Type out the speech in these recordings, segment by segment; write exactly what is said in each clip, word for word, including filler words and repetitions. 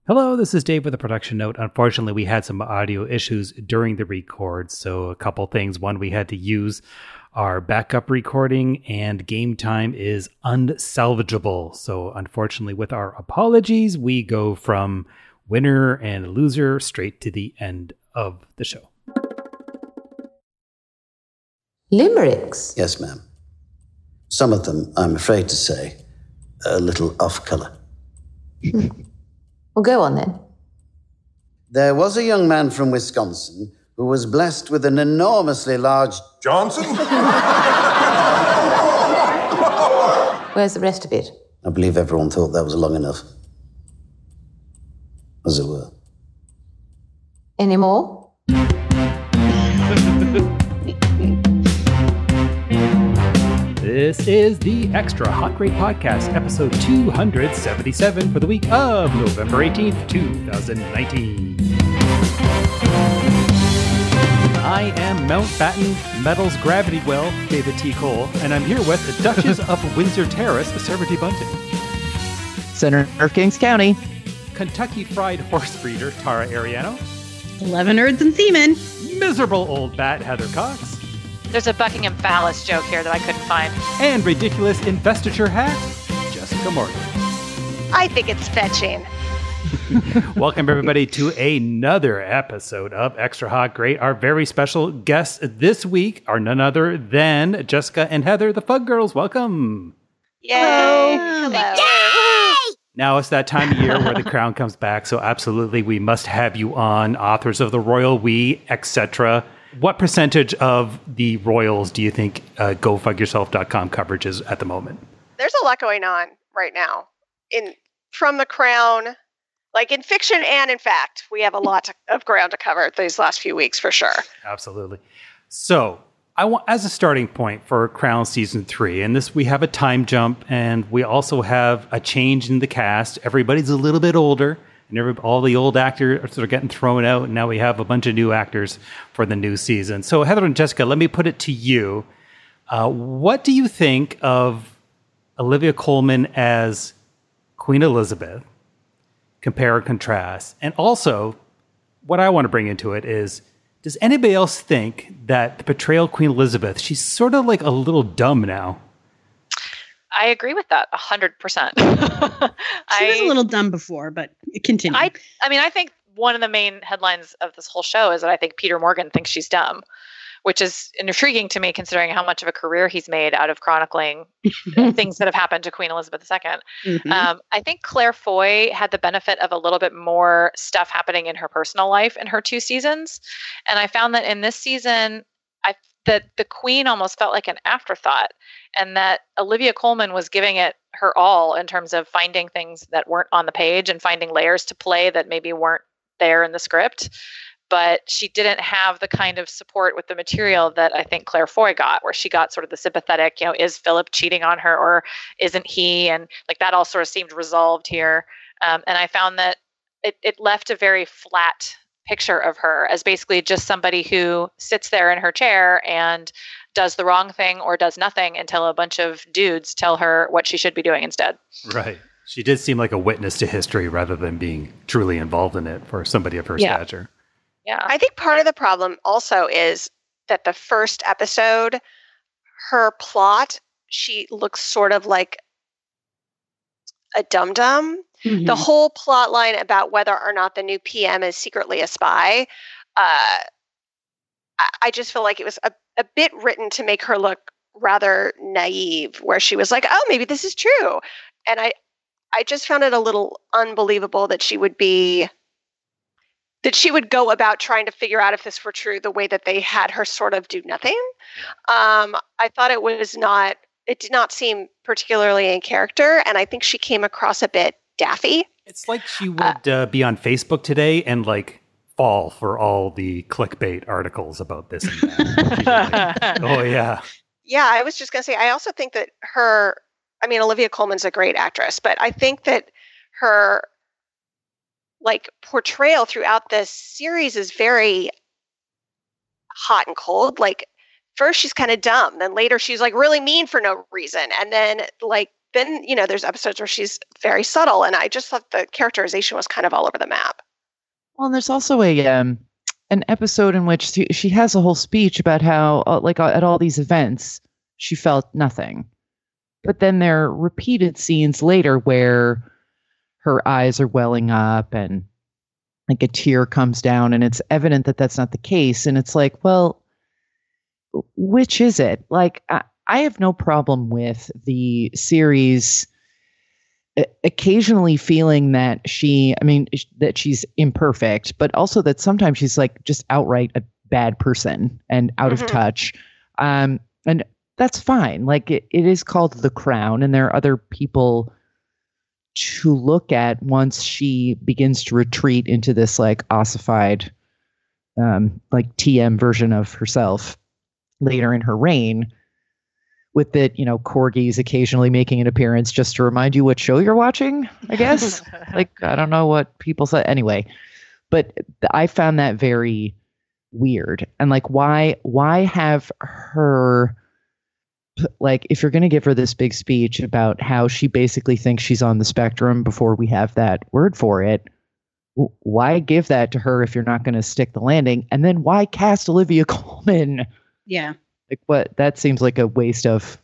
Hello, this is Dave with a production note. Unfortunately, we had some audio issues during the record, so a couple things. One, we had to use our backup recording, and game time is unsalvageable. So unfortunately, with our apologies, we go from winner and loser straight to the end of the show. Limericks? Yes, ma'am. Some of them, I'm afraid to say, a little off-colour. Well, go on then. There was a young man from Wisconsin who was blessed with an enormously large... Johnson? Where's the rest of it? I believe everyone thought that was long enough. As it were. Any more? This is the Extra Hot Grade Podcast, episode two seventy-seven for the week of November eighteenth, twenty nineteen. I am Mountbatten Metals Gravity Well, David T. Cole, and I'm here with the Duchess of Windsor Terrace, Sarah T. Bunting. Senator of Kings County. Kentucky Fried Horse Breeder, Tara Ariano. Eleven Nerds and Seamen. Miserable Old Bat, Heather Cox. There's a Buckingham Palace joke here that I couldn't find. And ridiculous investiture hat, Jessica Morgan. I think it's fetching. Welcome, everybody, to another episode of Extra Hot Great. Our very special guests this week are none other than Jessica and Heather, the Fug Girls. Welcome. Yay. Hello. Yay. Now it's that time of year where the crown comes back, so absolutely we must have you on, authors of the Royal We, et cetera. What percentage of the Royals do you think uh, go fug yourself dot com coverage is at the moment? There's a lot going on right now in from the Crown, like in fiction and in fact. We have a lot to, of ground to cover these last few weeks for sure. Absolutely. So I want, as a starting point for Crown season three, and this we have a time jump, and we also have a change in the cast. Everybody's a little bit older. And every, all the old actors are getting thrown out, and now we have a bunch of new actors for the new season. So, Heather and Jessica, let me put it to you. Uh, what do you think of Olivia Colman as Queen Elizabeth? Compare and contrast. And also, what I want to bring into it is, does anybody else think that the portrayal of Queen Elizabeth, she's sort of like a little dumb now? I agree with that one hundred percent. She I, was a little dumb before, but continue. I, I mean, I think one of the main headlines of this whole show is that I think Peter Morgan thinks she's dumb, which is intriguing to me considering how much of a career he's made out of chronicling things that have happened to Queen Elizabeth the Second. Mm-hmm. Um, I think Claire Foy had the benefit of a little bit more stuff happening in her personal life in her two seasons. And I found that in this season, I that the Queen almost felt like an afterthought, and that Olivia Colman was giving it her all in terms of finding things that weren't on the page and finding layers to play that maybe weren't there in the script. But she didn't have the kind of support with the material that I think Claire Foy got, where she got sort of the sympathetic, you know, is Philip cheating on her or isn't he? And like that all sort of seemed resolved here. Um, and I found that it, it left a very flat picture of her as basically just somebody who sits there in her chair and does the wrong thing or does nothing until a bunch of dudes tell her what she should be doing instead. Right. She did seem like a witness to history rather than being truly involved in it for somebody of her yeah. stature. Yeah. I think part of the problem also is that the first episode, her plot, she looks sort of like a dum-dum. Mm-hmm. The whole plot line about whether or not the new P M is secretly a spy, uh, I, I just feel like it was a, a bit written to make her look rather naive, where she was like, oh, maybe this is true. And I, I just found it a little unbelievable that she would be, that she would go about trying to figure out if this were true the way that they had her sort of do nothing. Um, I thought it was not, it did not seem particularly in character. And I think she came across a bit daffy. It's like she would uh, be on Facebook today and like fall for all the clickbait articles about this and that. Like, oh, yeah. Yeah, I was just going to say, I also think that her, I mean, Olivia Colman's a great actress, but I think that her like portrayal throughout this series is very hot and cold. Like first she's kind of dumb, then later she's like really mean for no reason. And then like been, you know, there's episodes where she's very subtle, and I just thought the characterization was kind of all over the map. Well, and there's also a um, an episode in which she, she has a whole speech about how, uh, like, uh, at all these events, she felt nothing. But then there are repeated scenes later where her eyes are welling up and like a tear comes down, and it's evident that that's not the case. And it's like, well, which is it? Like, I, I have no problem with the series occasionally feeling that she, I mean, that she's imperfect, but also that sometimes she's like just outright a bad person and out mm-hmm. of touch. Um, and that's fine. Like it, it is called The Crown, and there are other people to look at once she begins to retreat into this like ossified, um, like T M version of herself later in her reign. With it, you know, corgis occasionally making an appearance just to remind you what show you're watching, I guess. Like, I don't know what people say. Anyway, but I found that very weird. And like, why, why have her, like, if you're going to give her this big speech about how she basically thinks she's on the spectrum before we have that word for it, why give that to her if you're not going to stick the landing? And then why cast Olivia Colman? Yeah. Like what? That seems like a waste of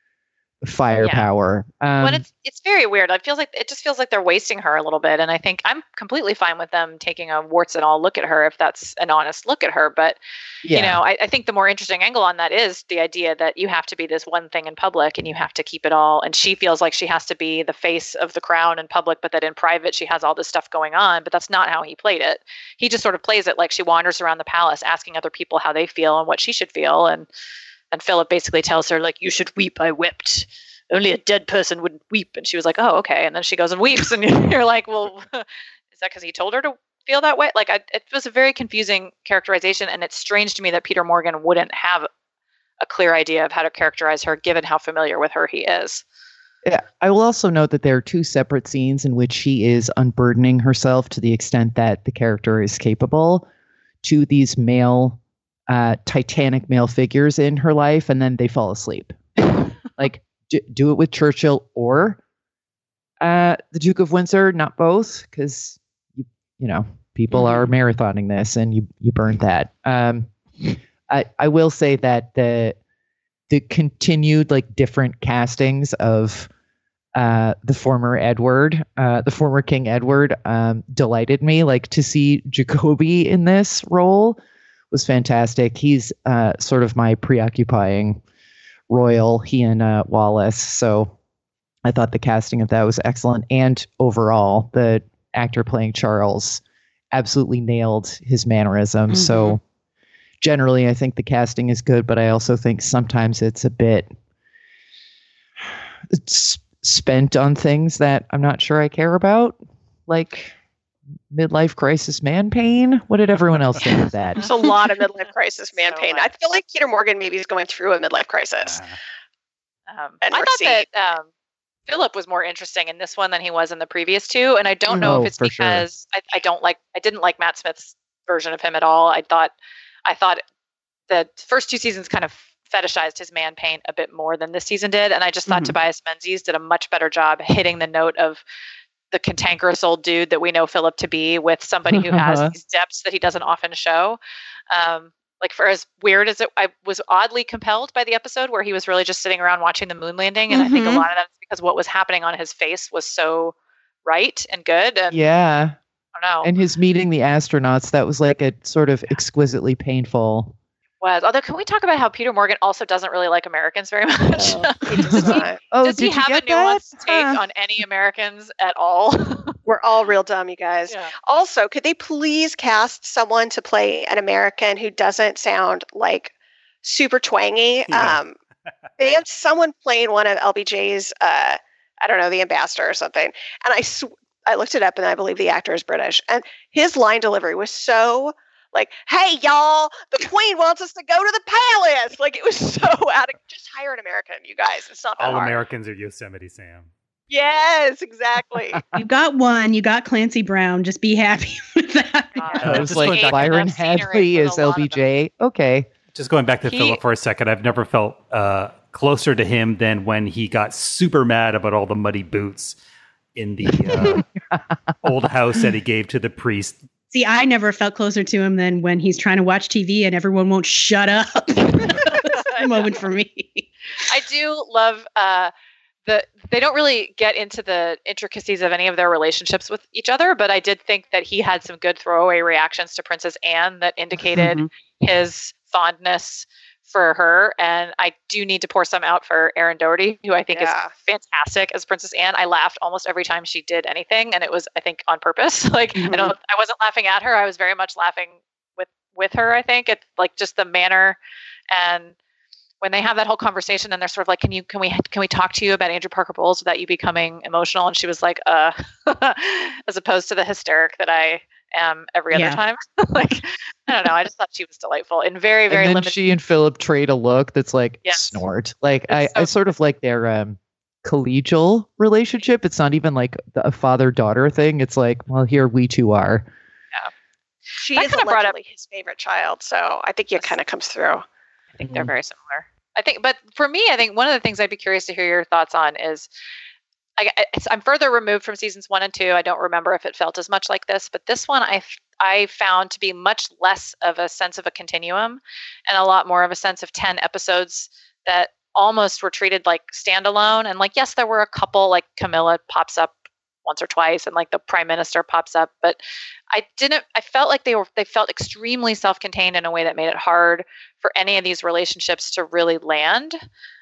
firepower. Yeah. Um, well, it's it's very weird. It feels like it just feels like they're wasting her a little bit. And I think I'm completely fine with them taking a warts and all look at her if that's an honest look at her. But yeah. you know, I, I think the more interesting angle on that is the idea that you have to be this one thing in public and you have to keep it all. And she feels like she has to be the face of the crown in public, but that in private she has all this stuff going on. But that's not how he played it. He just sort of plays it like she wanders around the palace asking other people how they feel and what she should feel. And And Philip basically tells her, like, you should weep, I wept. Only a dead person wouldn't weep. And she was like, oh, okay. And then she goes and weeps. And you're like, well, is that because he told her to feel that way? Like, I, it was a very confusing characterization. And it's strange to me that Peter Morgan wouldn't have a clear idea of how to characterize her, given how familiar with her he is. Yeah, I will also note that there are two separate scenes in which she is unburdening herself to the extent that the character is capable to these male Uh, titanic male figures in her life, and then they fall asleep. Like, d- do it with Churchill or uh, the Duke of Windsor, not both, because you you know people mm-hmm. are marathoning this, and you you burned that. Um, I I will say that the the continued like different castings of uh, the former Edward, uh, the former King Edward, um, delighted me. Like to see Jacoby in this role was fantastic. He's uh, sort of my preoccupying royal, he and uh, Wallace. So I thought the casting of that was excellent. And overall, the actor playing Charles absolutely nailed his mannerisms. Mm-hmm. So generally, I think the casting is good, but I also think sometimes it's a bit it's spent on things that I'm not sure I care about. Like midlife crisis man pain. What did everyone else think of that? There's a lot of midlife crisis man so pain. much. I feel like Peter Morgan maybe is going through a midlife crisis. Um, And I we're thought seeing- that um, Philip was more interesting in this one than he was in the previous two, and I don't know Oh, if it's for sure. because I, I don't like I didn't like Matt Smith's version of him at all. I thought I thought the first two seasons kind of fetishized his man pain a bit more than this season did, and I just thought Mhm. Tobias Menzies did a much better job hitting the note of the cantankerous old dude that we know Philip to be, with somebody who has these depths that he doesn't often show. Um, like for as weird as it, I was oddly compelled by the episode where he was really just sitting around watching the moon landing. And I think a Mhm. lot of that is because what was happening on his face was so right and good. And Yeah. I don't know. And his meeting the astronauts, that was like a sort of exquisitely painful. was, although can we talk about how Peter Morgan also doesn't really like Americans very much? Oh, he does not. Oh, Does he did you have a get that? nuanced take Huh. on any Americans at all? We're all real dumb, you guys. Yeah. Also, could they please cast someone to play an American who doesn't sound like super twangy? Yeah. Um, they have someone playing one of L B J's, uh, I don't know, the ambassador or something. And I, sw- I looked it up, and I believe the actor is British. And his line delivery was so like, "Hey, y'all, the Queen wants us to go to the palace." Like, it was so out of. Just hire an American, you guys. It's not that All hard. Americans are Yosemite Sam. Yes, exactly. You got one. You got Clancy Brown. Just be happy with that. God. Uh, I was just like, going back- Byron Enough scenery Hadley for is a lot of L B J. Okay. Just going back to He- Philip for a second, I've never felt uh, closer to him than when he got super mad about all the muddy boots in the uh, old house that he gave to the priest. See, I never felt closer to him than when he's trying to watch T V and everyone won't shut up. That's a moment for me. I do love uh, the. They don't really get into the intricacies of any of their relationships with each other, but I did think that he had some good throwaway reactions to Princess Anne that indicated mm-hmm. his fondness for her. And I do need to pour some out for Erin Doherty, who I think yeah. is fantastic as Princess Anne. I laughed almost every time she did anything, and it was, I think, on purpose. Like mm-hmm. I don't, I wasn't laughing at her. I was very much laughing with with her. I think it's like just the manner, and when they have that whole conversation, and they're sort of like, "Can you, can we, can we talk to you about Andrew Parker Bowles without you becoming emotional?" And she was like, "Uh," as opposed to the hysteric that I am every other yeah. time. Like, I don't know. I just thought she was delightful and very, very and then limited. She and Philip trade a look that's like yes. snort. Like I, so I sort of like their um, collegial relationship. It's not even like a father-daughter thing. It's like, well, here we two are. Yeah. She that is kind of brought up his favorite child, so I think it kind of comes through. I think mm-hmm. they're very similar. I think, but for me, I think one of the things I'd be curious to hear your thoughts on is, I, I'm further removed from seasons one and two. I don't remember if it felt as much like this, but this one I I found to be much less of a sense of a continuum and a lot more of a sense of ten episodes that almost were treated like standalone. And like, yes, there were a couple, like Camilla pops up once or twice and like the prime minister pops up, but I didn't, I felt like they were, they felt extremely self-contained in a way that made it hard for any of these relationships to really land.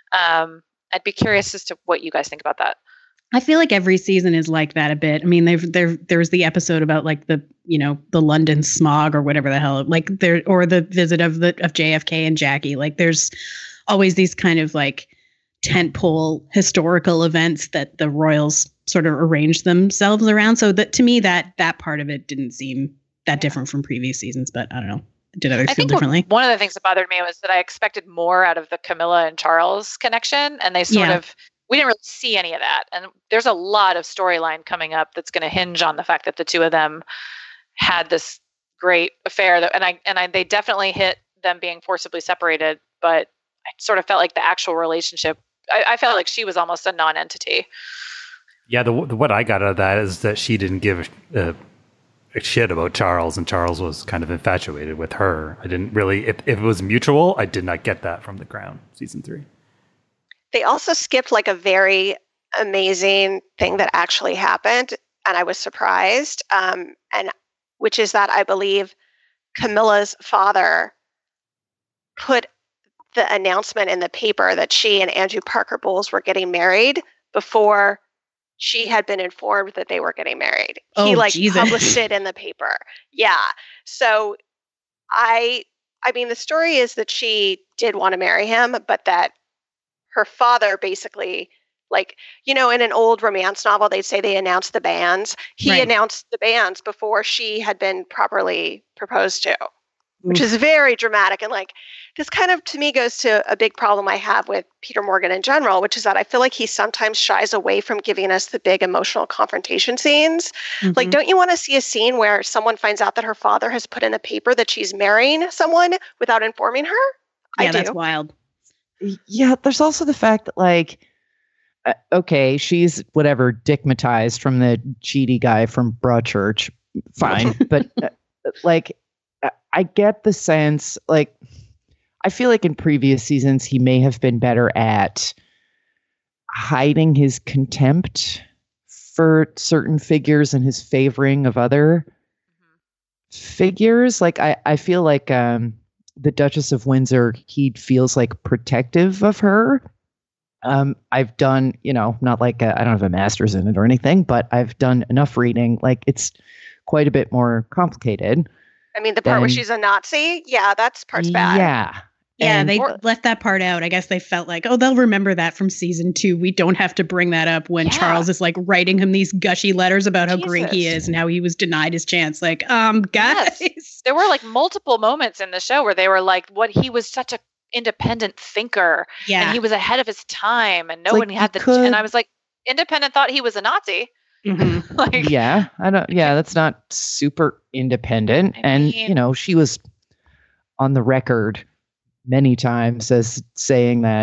Um, I'd be curious as to what you guys think about that. I feel like every season is like that a bit. I mean, they've there there's the episode about like the, you know, the London smog or whatever the hell, like there, or the visit of the of J F K and Jackie. Like there's always these kind of like tentpole historical events that the royals sort of arrange themselves around. So that to me, that that part of it didn't seem that different from previous seasons. But I don't know. Did others I feel think differently? One of the things that bothered me was that I expected more out of the Camilla and Charles connection, and they sort Yeah. of. We didn't really see any of that. And there's a lot of storyline coming up that's going to hinge on the fact that the two of them had this great affair that, and I, and I, they definitely hit them being forcibly separated, but I sort of felt like the actual relationship, I, I felt like she was almost a non-entity. Yeah. The, the what I got out of that is that she didn't give a, a shit about Charles, and Charles was kind of infatuated with her. I didn't really, if, if it was mutual, I did not get that from The Crown season three. They also skipped like a very amazing thing that actually happened, and I was surprised. Um, and which is that I believe Camilla's father put the announcement in the paper that she and Andrew Parker Bowles were getting married before she had been informed that they were getting married. Oh, he like Jesus. published it in the paper. Yeah. So I, I mean, the story is that she did want to marry him, but that her father basically, like, you know, in an old romance novel, they'd say they announced the banns. He Right. announced the banns before she had been properly proposed to, which is very dramatic. And like, this kind of, to me, goes to a big problem I have with Peter Morgan in general, which is that I feel like he sometimes shies away from giving us the big emotional confrontation scenes. Like, Mhm. don't you want to see a scene where someone finds out that her father has put in a paper that she's marrying someone without informing her? yeah, I that's do. wild. Yeah, there's also the fact that like, uh, okay, she's whatever dickmatized from the cheaty guy from Broadchurch, fine, but uh, like, uh, I get the sense like, I feel like in previous seasons he may have been better at hiding his contempt for certain figures and his favoring of other figures. Like I, I feel like um. the Duchess of Windsor, he feels like protective of her. Um, I've done, you know, not like a, I don't have a master's in it or anything, but I've done enough reading. Like it's quite a bit more complicated. I mean, the part where Then- she's a Nazi, yeah, that's part's bad. Yeah. Yeah, And- they or- left that part out. I guess they felt like, oh, they'll remember that from season two. We don't have to bring that up when Yeah. Charles is like writing him these gushy letters about how great he Jesus. is and how he was denied his chance. Like, um, guys. Yes. There were like multiple moments in the show where they were like, what he was such a independent thinker Yeah. and he was ahead of his time and no It's one like had he the could- and I was like, independent thought he was a Nazi. Mhm. Like yeah, I don't, yeah, that's not super independent. I and, mean- you know, she was on the record many times as saying that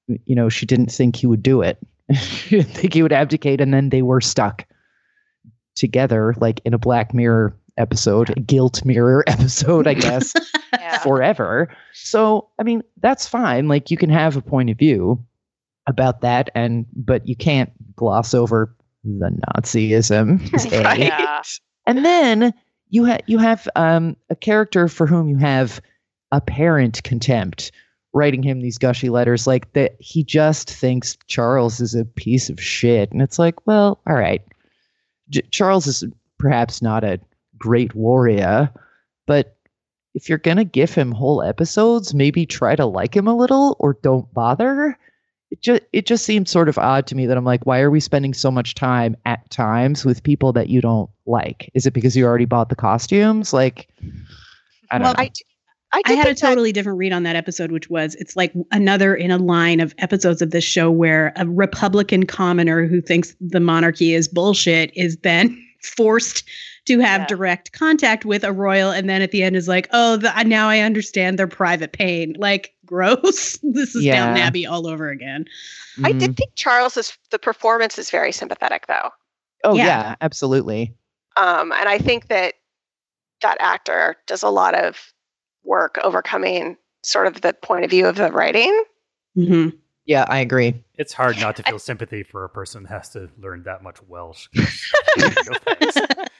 you know, she didn't think he would do it. She didn't think he would abdicate, and then they were stuck together, like in a Black Mirror episode, a guilt mirror episode, I guess, Yeah. forever. So, I mean, that's fine. Like, you can have a point of view about that, and but you can't gloss over the Nazism. A. Right. Yeah. And then you have you have um, a character for whom you have apparent contempt, writing him these gushy letters like that. He just thinks Charles is a piece of shit, and it's like, well, all right. J- Charles is perhaps not a great warrior, but if you're gonna give him whole episodes, maybe try to like him a little, or don't bother. It just it just seems sort of odd to me that I'm like, why are we spending so much time at times with people that you don't like? Is it because you already bought the costumes? Like, I don't Well, know. I, I, I did had a think that- totally different read on that episode, which was it's like another in a line of episodes of this show where a Republican commoner who thinks the monarchy is bullshit is then forced to have Yeah. direct contact with a royal, and then at the end is like, oh, the, now I understand their private pain. Like, gross. This is Yeah. Downton Abbey all over again. I Mhm. did think Charles's the performance is very sympathetic, though, Oh Yeah. yeah, absolutely. um, and I think that that actor does a lot of work overcoming sort of the point of view of the writing. Mm-hmm. Yeah, I agree. It's hard not to feel sympathy for a person that has to learn that much Welsh. No thanks.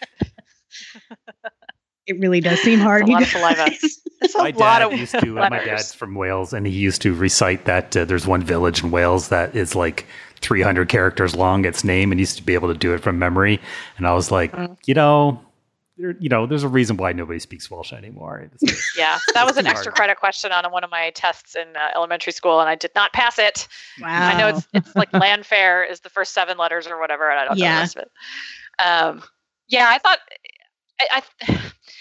It really does seem hard. It's a you lot of saliva. guys. It's a My lot dad of used to. Uh, my letters. dad's from Wales, and he used to recite that uh, there's one village in Wales that is like three hundred characters long. Its name, and he used to be able to do it from memory. And I was like, Mm. you know, there, you know, there's a reason why nobody speaks Welsh anymore. It's just- Yeah, that was an Hard. extra credit question on one of my tests in uh, elementary school, and I did not pass it. Wow. I know it's it's like Landfair is the first seven letters or whatever, and I don't know Yeah. the rest of it. Um, yeah, I thought I, I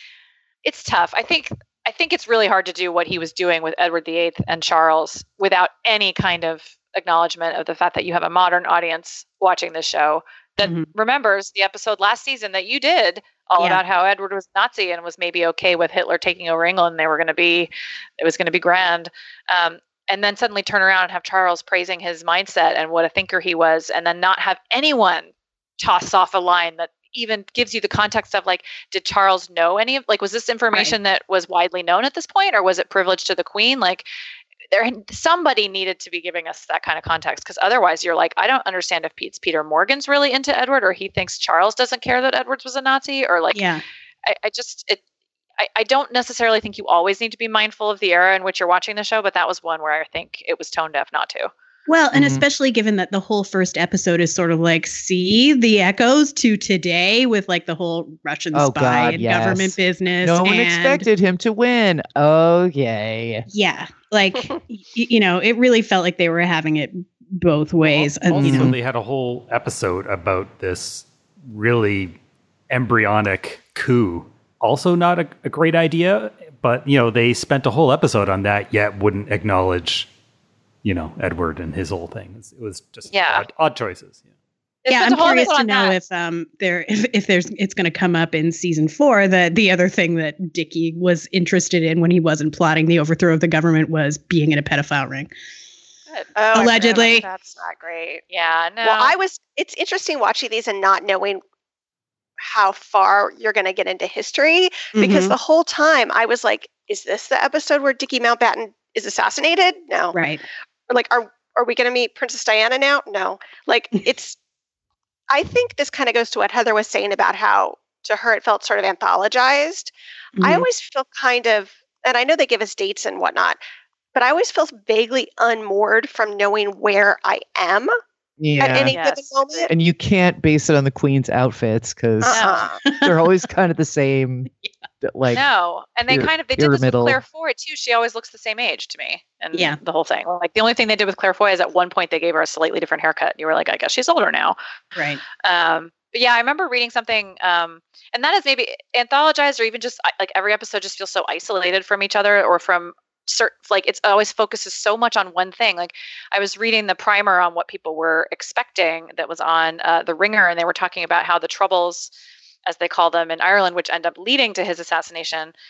it's tough. I think I think it's really hard to do what he was doing with Edward the Eighth and Charles without any kind of acknowledgement of the fact that you have a modern audience watching this show that Mhm. remembers the episode last season that you did all Yeah. about how Edward was Nazi and was maybe okay with Hitler taking over England. And they were going to be, it was going to be grand. Um, and then suddenly turn around and have Charles praising his mindset and what a thinker he was, and then not have anyone toss off a line that even gives you the context of like, did Charles know any of, like, was this information that was widely known at this point, or was it privileged to the Queen? Like, there, somebody needed to be giving us that kind of context, because otherwise you're like, I don't understand if Pete's Peter Morgan's really into Edward, or he thinks Charles doesn't care that Edwards was a Nazi, or like, Yeah. I, I just, it, I, I don't necessarily think you always need to be mindful of the era in which you're watching the show, but that was one where I think it was tone deaf not to. Well, and Mhm. especially given that the whole first episode is sort of like, see the echoes to today with like the whole Russian Oh, spy God, and yes. government business. No one and- expected him to win. Oh yay. Yeah. Like, y- you know, it really felt like they were having it both ways. Also, and, you know, they had a whole episode about this really embryonic coup. Also, not a, a great idea, but you know, they spent a whole episode on that, yet wouldn't acknowledge, you know, Edward and his whole thing. It was just Yeah. odd, odd choices. Yeah. They yeah, spent I'm a whole curious episode to on know that. if um there if, if there's it's going to come up in season four that the other thing that Dickie was interested in when he wasn't plotting the overthrow of the government was being in a pedophile ring. Good. Oh, I forgot Allegedly. about- That's not great. Yeah, no. Well, I was. It's interesting watching these and not knowing how far you're going to get into history, because Mhm. the whole time I was like, "Is this the episode where Dickie Mountbatten is assassinated?" No. Right. Or like, are are we going to meet Princess Diana now? No. Like, it's. I think this kind of goes to what Heather was saying about how to her it felt sort of anthologized. I Mhm. always feel kind of, and I know they give us dates and whatnot, but I always feel vaguely unmoored from knowing where I am Yeah. at any Yes, given moment. And you can't base it on the Queen's outfits because Uh-uh. they're always kind of the same. Like, no, and they pyra- kind of they did this with pyramidal. Claire Foy too. She always looks the same age to me, and Yeah. the whole thing. Like the only thing they did with Claire Foy is at one point they gave her a slightly different haircut. You were like, I guess she's older now. Right. Um, but yeah, I remember reading something, um, and that is maybe anthologized, or even just I- like every episode just feels so isolated from each other, or from certain, like it's always focuses so much on one thing. Like I was reading the primer on what people were expecting that was on uh, The Ringer, and they were talking about how the troubles, as they call them in Ireland, which end up leading to his assassination,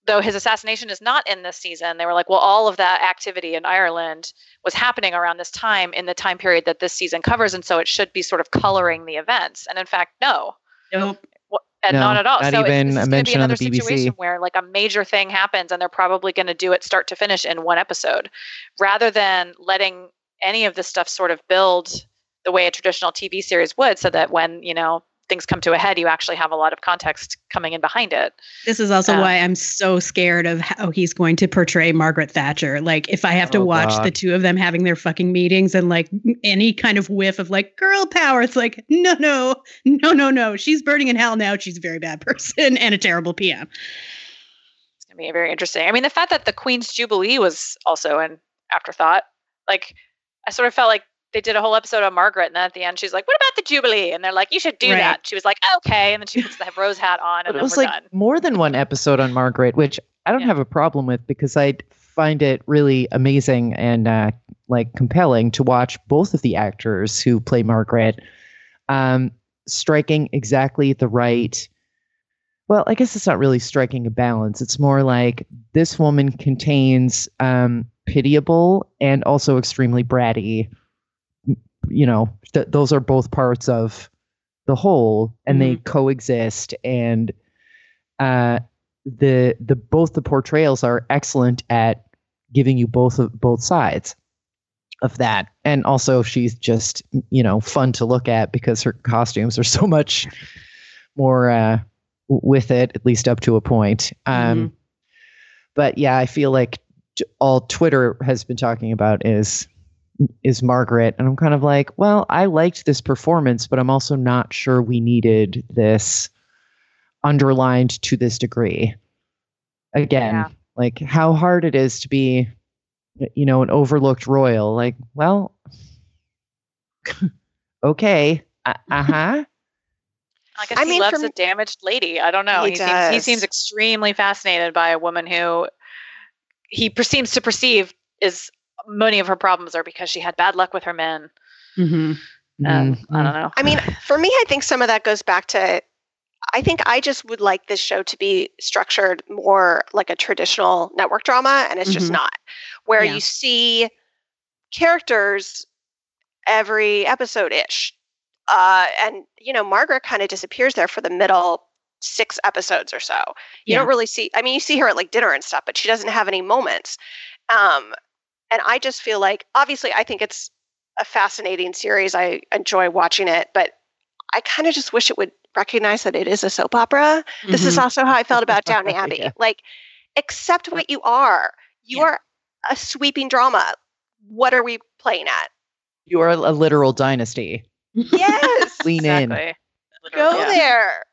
though his assassination is not in this season, they were like, well, all of that activity in Ireland was happening around this time in the time period that this season covers. And so it should be sort of coloring the events. And in fact, no. Nope. And No, not at all. not so even it's, a it's going to be mention on another the B B C. situation where like a major thing happens and they're probably going to do it start to finish in one episode rather than letting any of this stuff sort of build the way a traditional T V series would, so that when, you know, things come to a head, you actually have a lot of context coming in behind it. This is also Um, why I'm so scared of how he's going to portray Margaret Thatcher. Like, if I have to Oh, watch God. the two of them having their fucking meetings and like any kind of whiff of like girl power, it's like, no, no, no, no, no. She's burning in hell now. She's a very bad person and a terrible P M. It's going to be very interesting. I mean, the fact that the Queen's Jubilee was also an afterthought, like, I sort of felt like they did a whole episode on Margaret, and then at the end she's like, what about the Jubilee? And they're like, you should do Right. that. She was like, okay. And then she puts the rose hat on, and But it then was we're like done. more than one episode on Margaret, which I don't Yeah. have a problem with because I find it really amazing and uh, like compelling to watch both of the actors who play Margaret um, striking exactly the right. Well, I guess it's not really striking a balance. It's more like this woman contains um, pitiable and also extremely bratty. You know, th- those are both parts of the whole, and they coexist. And uh, the the both the portrayals are excellent at giving you both of both sides of that. And also, she's just, you know, fun to look at because her costumes are so much more uh, w- with it, at least up to a point. Um, Mhm. But yeah, I feel like t- all Twitter has been talking about is is Margaret, and I'm kind of like, well, I liked this performance, but I'm also not sure we needed this underlined to this degree. Again, Yeah. like how hard it is to be, you know, an overlooked royal. Like, well, okay, uh huh. I guess I he mean, loves for a me- damaged lady. I don't know. He He, seems he does. seems extremely fascinated by a woman who he per- seems to perceive is many of her problems are because she had bad luck with her men. Mhm. And Mm-hmm. I don't know. I mean, for me, I think some of that goes back to I think I just would like this show to be structured more like a traditional network drama, and it's just Mhm. not. Where Yeah. you see characters every episode ish. Uh, and, you know, Margaret kind of disappears there for the middle six episodes or so. You Yeah. don't really see, I mean, you see her at like dinner and stuff, but she doesn't have any moments. Um, and I just feel like, obviously, I think it's a fascinating series. I enjoy watching it, but I kind of just wish it would recognize that it is a soap opera. This is Mhm. also how I felt about Downton Abbey. Yeah. Like, accept what you are. You Yeah. are a sweeping drama. What are we playing at? You are a literal dynasty. Yes. Lean in. Exactly. Go Yeah. there.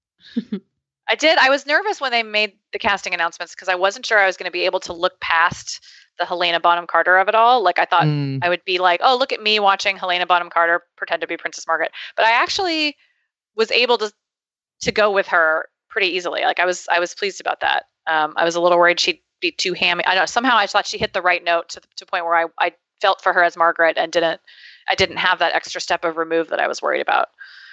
I did. I was nervous when they made the casting announcements because I wasn't sure I was going to be able to look past the Helena Bonham Carter of it all. Like I thought Mm. I would be like, oh, look at me watching Helena Bonham Carter pretend to be Princess Margaret. But I actually was able to to go with her pretty easily. Like I was I was pleased about that. Um, I was a little worried she'd be too hammy. I don't know. Somehow I thought she hit the right note to the to a point where I, I felt for her as Margaret and didn't I didn't have that extra step of remove that I was worried about.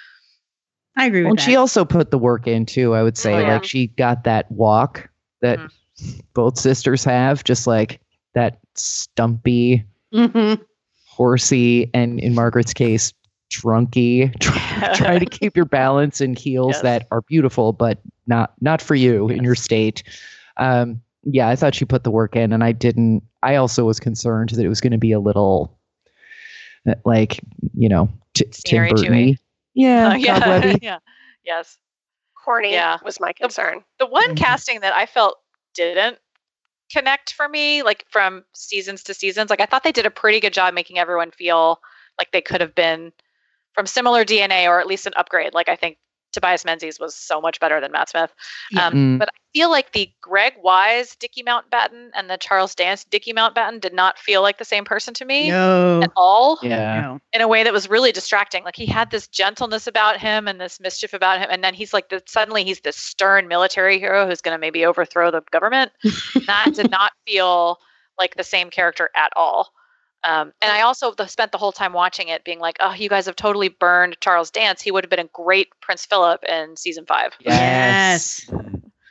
I agree with Well, that. she also put the work in too, I would say. Oh, yeah. Like she got that walk that Mhm. both sisters have, just like that stumpy, Mhm. horsey, and in Margaret's case, drunky, try- trying to keep your balance in heels Yes. that are beautiful, but not not for you in your state. Um, yeah, I thought she put the work in, and I didn't. I also was concerned that it was going to be a little, uh, like, you know, t- Tim Scenery Burton-y. chewy. Yeah, Oh, yeah. cobwebby. yeah. Yes. Corny Yeah. was my concern. The one Mhm. casting that I felt didn't connect for me, like from seasons to seasons, like I thought they did a pretty good job making everyone feel like they could have been from similar D N A or at least an upgrade. Like I think Tobias Menzies was so much better than Matt Smith. Yeah. Um, Mm. But I feel like the Greg Wise Dickie Mountbatten and the Charles Dance Dickie Mountbatten did not feel like the same person to me No. at all. Yeah. No. In a way that was really distracting. Like he had this gentleness about him and this mischief about him, and then he's like the, suddenly he's this stern military hero who's going to maybe overthrow the government. That did not feel like the same character at all. Um, and I also the, spent the whole time watching it being like, oh, you guys have totally burned Charles Dance. He would have been a great Prince Philip in season five. Yes.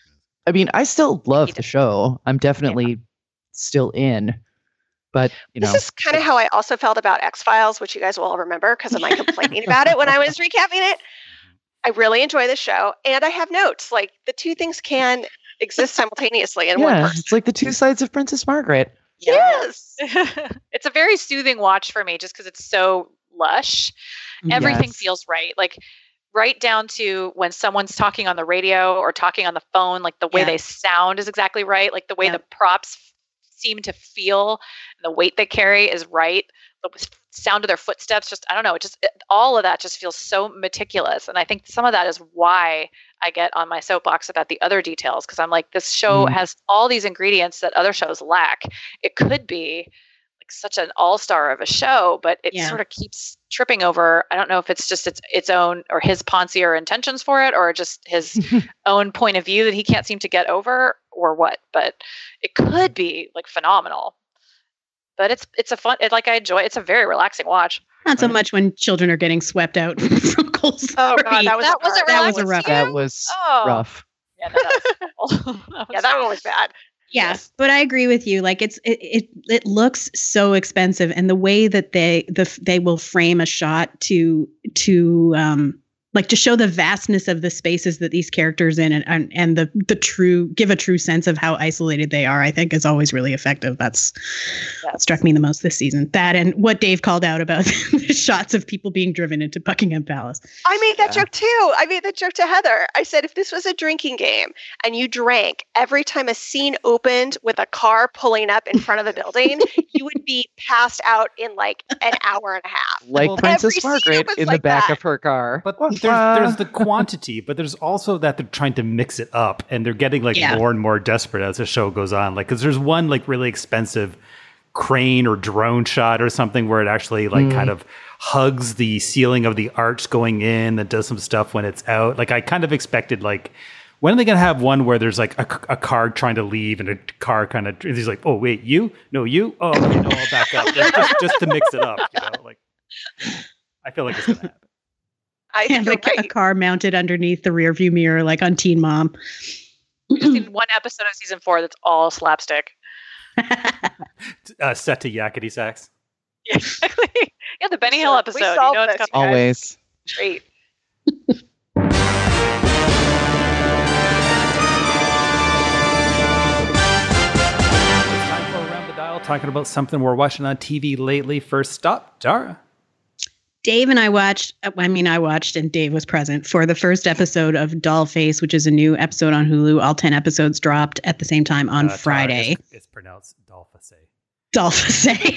I mean, I still love the show. I'm definitely yeah. still in. But, you know. This is kind of how I also felt about X-Files, which you guys will all remember because of my complaining about it when I was recapping it. I really enjoy the show. And I have notes. Like, the two things can exist simultaneously in yeah, one person. It's like the two sides of Princess Margaret. Yes. It's a very soothing watch for me just because it's so lush. Everything yes. feels right. Like, right down to when someone's talking on the radio or talking on the phone, like the way yeah. they sound is exactly right. Like the way yeah. the props f- seem to feel, and the weight they carry is right. The sound of their footsteps, just, I don't know, it just, it, all of that just feels so meticulous. And I think some of that is why I get on my soapbox about the other details. Cause I'm like, this show mm. has all these ingredients that other shows lack. It could be like such an all-star of a show, but it yeah. sort of keeps tripping over. I don't know if it's just its its own or his poncier intentions for it, or just his own point of view that he can't seem to get over, or what. But it could be like phenomenal. But it's it's a fun. It, like I enjoy. It's a very relaxing watch. Not so much when children are getting swept out from Cold Story. Oh god, that was that was a that was a rough. That was oh. rough. Yeah, no, that was, that was yeah, that one was bad. Yeah, yes. But I agree with you. Like it's it, it it looks so expensive, and the way that they the they will frame a shot to to um like to show the vastness of the spaces that these characters in, and and, and the the true give a true sense of how isolated they are, I think is always really effective. That's yes. what struck me the most this season. That and what Dave called out about the shots of people being driven into Buckingham Palace. I made that yeah. joke too. I made that joke to Heather. I said, if this was a drinking game and you drank every time a scene opened with a car pulling up in front of the building, you would be passed out in like an hour and a half. Like well, Princess Margaret in like the back that. of her car. But there's, there's the quantity, but there's also that they're trying to mix it up, and they're getting like yeah. more and more desperate as the show goes on. Like, because there's one like really expensive crane or drone shot or something where it actually like mm. kind of hugs the ceiling of the arch going in and does some stuff when it's out. Like, I kind of expected like, when are they going to have one where there's like a, a car trying to leave and a car kind of, he's like, oh wait, you? No, you? Oh, okay, no, I'll back up just, just, just to mix it up. You know, like, I feel like it's going to happen. I have like right. a car mounted underneath the rearview mirror, like on Teen Mom. I've seen one episode of season four that's all slapstick. uh, set to yakety sax. Yeah, exactly. Yeah, the Benny Hill episode. You know it's coming. Always. Great. It's time for Around the Dial, talking about something we're watching on T V lately. First stop, Dara. Dave and I watched, I mean, I watched and Dave was present for the first episode of Dollface, which is a new episode on Hulu. All ten episodes dropped at the same time on uh, Friday. It's, it's pronounced Dollface. Dollface.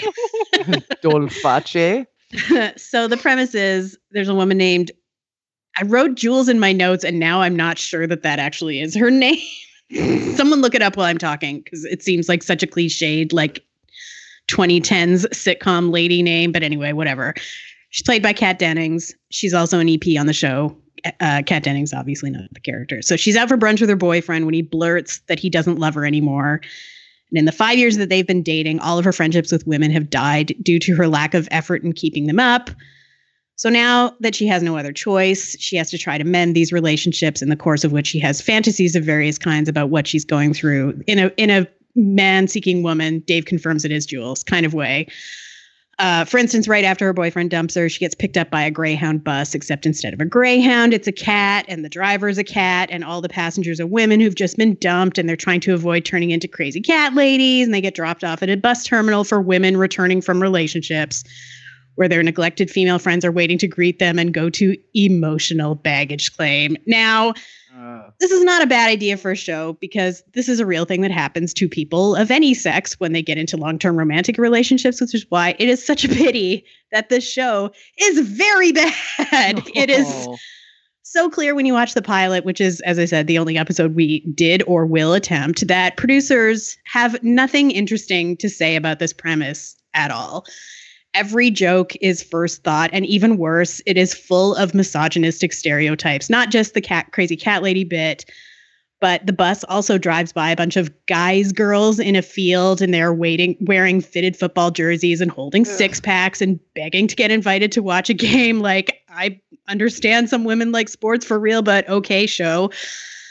Dolface. So the premise is there's a woman named, I wrote Jules in my notes, and now I'm not sure that that actually is her name. Someone look it up while I'm talking, because it seems like such a cliched, like twenty tens sitcom lady name. But anyway, whatever. She's played by Kat Dennings. She's also an E P on the show. Uh, Kat Dennings, obviously not the character. So she's out for brunch with her boyfriend when he blurts that he doesn't love her anymore. And in the five years that they've been dating, all of her friendships with women have died due to her lack of effort in keeping them up. So now that she has no other choice, she has to try to mend these relationships, in the course of which she has fantasies of various kinds about what she's going through in a in a man-seeking woman, Dave confirms it is Jules, kind of way. Uh, for instance, right after her boyfriend dumps her, she gets picked up by a Greyhound bus, except instead of a Greyhound, it's a cat, and the driver is a cat, and all the passengers are women who've just been dumped, and they're trying to avoid turning into crazy cat ladies, and they get dropped off at a bus terminal for women returning from relationships, where their neglected female friends are waiting to greet them and go to emotional baggage claim. Now, uh. this is not a bad idea for a show, because this is a real thing that happens to people of any sex when they get into long-term romantic relationships, which is why it is such a pity that this show is very bad. Oh. It is so clear when you watch the pilot, which is, as I said, the only episode we did or will attempt, that producers have nothing interesting to say about this premise at all. Every joke is first thought, and even worse, it is full of misogynistic stereotypes. Not just the cat, crazy cat lady bit, but the bus also drives by a bunch of guys, girls in a field, and they're waiting, wearing fitted football jerseys and holding Ugh. six packs and begging to get invited to watch a game. Like, I understand some women like sports for real, but okay, show.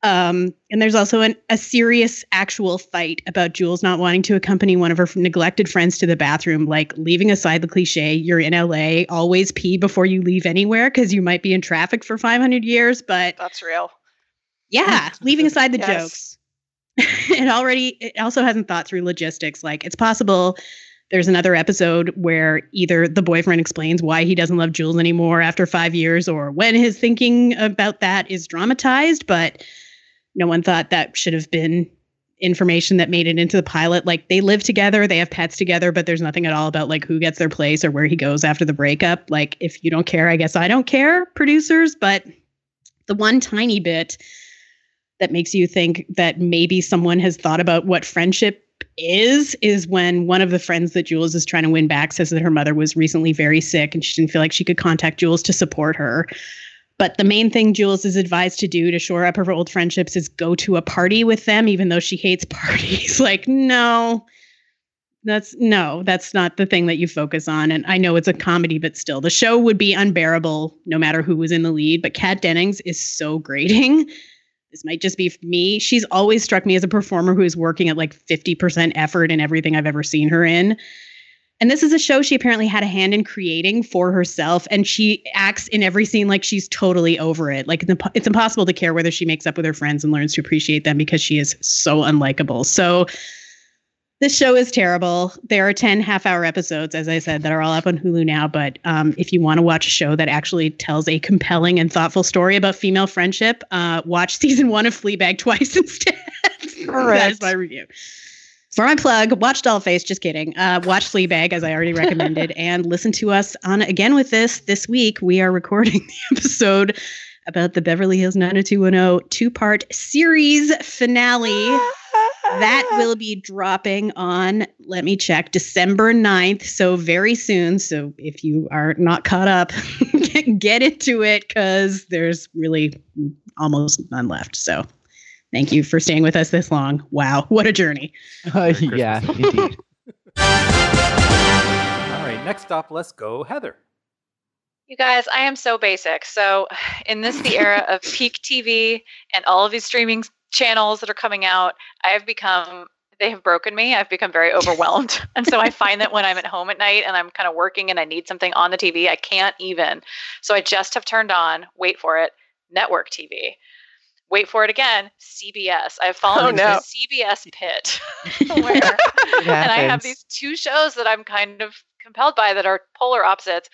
Um, and there's also an, a serious actual fight about Jules not wanting to accompany one of her neglected friends to the bathroom, like leaving aside the cliche, you're in L A, always pee before you leave anywhere because you might be in traffic for five hundred years. But that's real. Yeah, leaving aside the Yes. jokes. it already, it also hasn't thought through logistics. Like it's possible there's another episode where either the boyfriend explains why he doesn't love Jules anymore after five years or when his thinking about that is dramatized, but no one thought that should have been information that made it into the pilot. Like they live together, they have pets together, but there's nothing at all about like who gets their place or where he goes after the breakup. Like if you don't care, I guess I don't care, producers. But the one tiny bit that makes you think that maybe someone has thought about what friendship is, is when one of the friends that Jules is trying to win back says that her mother was recently very sick and she didn't feel like she could contact Jules to support her. But the main thing Jules is advised to do to shore up her old friendships is go to a party with them, even though she hates parties. Like, no, that's no, that's not the thing that you focus on. And I know it's a comedy, but still, the show would be unbearable no matter who was in the lead. But Kat Dennings is so grating. This might just be me. She's always struck me as a performer who is working at like fifty percent effort in everything I've ever seen her in. And this is a show she apparently had a hand in creating for herself. And she acts in every scene like she's totally over it. Like it's impossible to care whether she makes up with her friends and learns to appreciate them because she is so unlikable. So this show is terrible. There are ten half-hour episodes, as I said, that are all up on Hulu now. But um, if you want to watch a show that actually tells a compelling and thoughtful story about female friendship, uh, watch season one of Fleabag twice instead. That is my review. For my plug, watch Dollface, just kidding. Uh, watch Fleabag, as I already recommended, and listen to us on Again With This. This week, we are recording the episode about the Beverly Hills nine oh two one oh two-part series finale. That will be dropping on, let me check, December ninth, so very soon. So if you are not caught up, get into it because there's really almost none left. So thank you for staying with us this long. Wow, what a journey. Uh, yeah, indeed. All right, next up, let's go, Heather. You guys, I am so basic. So in this, the era of peak T V and all of these streaming channels that are coming out, I have become, they have broken me. I've become very overwhelmed. And so I find that when I'm at home at night and I'm kind of working and I need something on the T V, I can't even. So I just have turned on, wait for it, network T V. Wait for it again, C B S. I've fallen Oh, into no. the C B S pit where, and I have these two shows that I'm kind of compelled by that are polar opposites.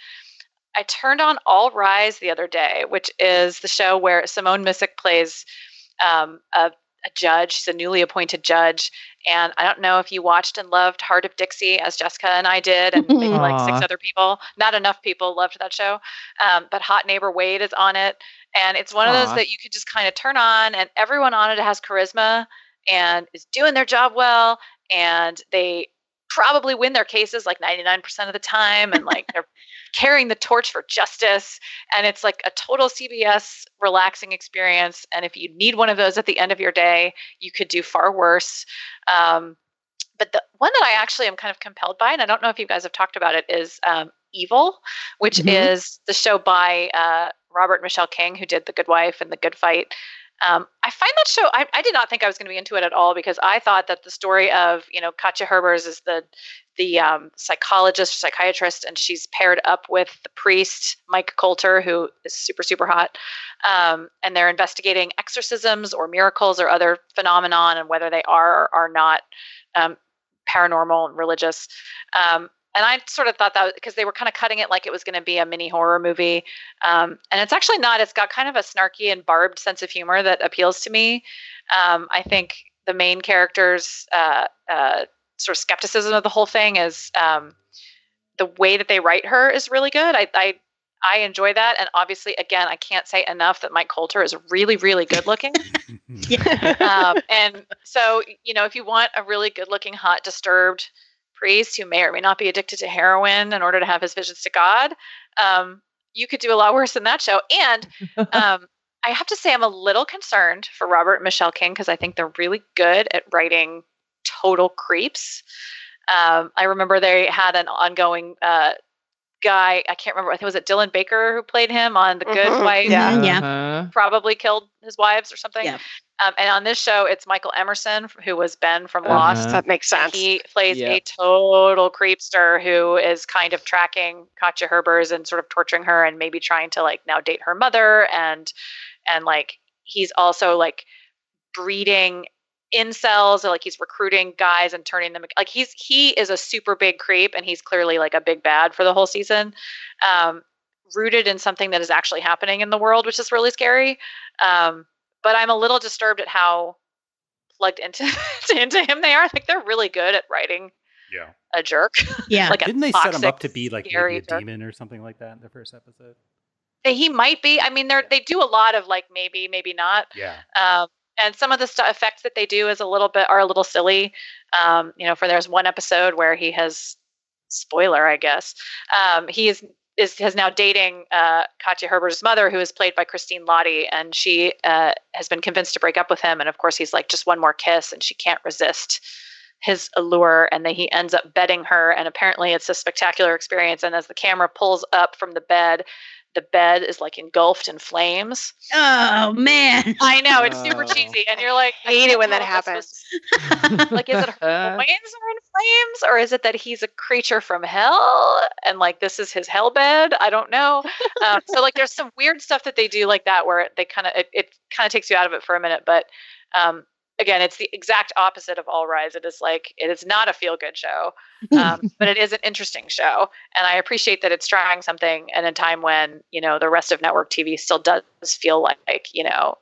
I turned on All Rise the other day, which is the show where Simone Missick plays um, a, a judge. She's a newly appointed judge. And I don't know if you watched and loved Heart of Dixie as Jessica and I did, and maybe like six Aw. other people. Not enough people loved that show. Um, but Hot Neighbor Wade is on it. And it's one of those Aw. that you could just kind of turn on, and everyone on it has charisma and is doing their job well. And they probably win their cases like ninety-nine percent of the time. And like they're carrying the torch for justice. And it's like a total C B S relaxing experience. And if you need one of those at the end of your day, you could do far worse. Um, but the one that I actually am kind of compelled by, and I don't know if you guys have talked about it, is um, Evil, which Mhm. is the show by uh, Robert and Michelle King, who did The Good Wife and The Good Fight. Um, I find that show, I, I did not think I was going to be into it at all because I thought that the story of, you know, Katja Herbers is the the um, psychologist, psychiatrist, and she's paired up with the priest, Mike Coulter, who is super, super hot. Um, and they're investigating exorcisms or miracles or other phenomenon and whether they are or are not um, paranormal and religious. Um, And I sort of thought that because they were kind of cutting it like it was going to be a mini horror movie. Um, and it's actually not. It's got kind of a snarky and barbed sense of humor that appeals to me. Um, I think the main character's uh, uh, sort of skepticism of the whole thing is um, the way that they write her is really good. I, I I enjoy that. And obviously, again, I can't say enough that Mike Coulter is really, really good looking. um, and so, you know, if you want a really good looking, hot, disturbed priest who may or may not be addicted to heroin in order to have his visions to God, um, you could do a lot worse than that show. And um, I have to say I'm a little concerned for Robert and Michelle King because I think they're really good at writing total creeps. Um, I remember they had an ongoing uh, guy, I can't remember, I think was it Dylan Baker who played him on The Good Mhm, Wife? yeah. Mhm, yeah. Uh-huh. Probably killed his wives or something. Yeah. Um, and on this show, it's Michael Emerson, who was Ben from Uh-huh. Lost. That makes sense. He plays Yeah. a total creepster who is kind of tracking Katja Herbers and sort of torturing her and maybe trying to like now date her mother. And, and like, he's also like breeding incels, or like he's recruiting guys and turning them, like he's, he is a super big creep, and he's clearly like a big bad for the whole season. Um, rooted in something that is actually happening in the world, which is really scary. Um, But I'm a little disturbed at how plugged into into him they are. Like they're really good at writing Yeah. a jerk. Yeah. like a Didn't they set him toxic, up to be like maybe scary a jerk. demon or something like that in the first episode? He might be. I mean, they're they do a lot of like maybe, maybe not. Yeah. Um, and some of the stu- effects that they do is a little bit are a little silly. Um, you know, for there's one episode where he has spoiler, I guess. Um, he is is has now dating uh, Katja Herber's mother, who is played by Christine Lottie, and she uh, has been convinced to break up with him. And of course, he's like, just one more kiss, and she can't resist his allure. And then he ends up bedding her, and apparently it's a spectacular experience. And as the camera pulls up from the bed, the bed is like engulfed in flames. Oh man. I know, it's super Oh. cheesy, and you're like, I hate can't it when tell that if that's happens. supposed to- like, is it her loins are in flames, or is it that he's a creature from hell and like this is his hell bed? I don't know. Um, so like, there's some weird stuff that they do like that where they kind of it, it kind of takes you out of it for a minute. But um, again, it's the exact opposite of All Rise. It is like it is not a feel good show, um, but it is an interesting show, and I appreciate that it's trying something in a time when you know the rest of network T V still does feel like you know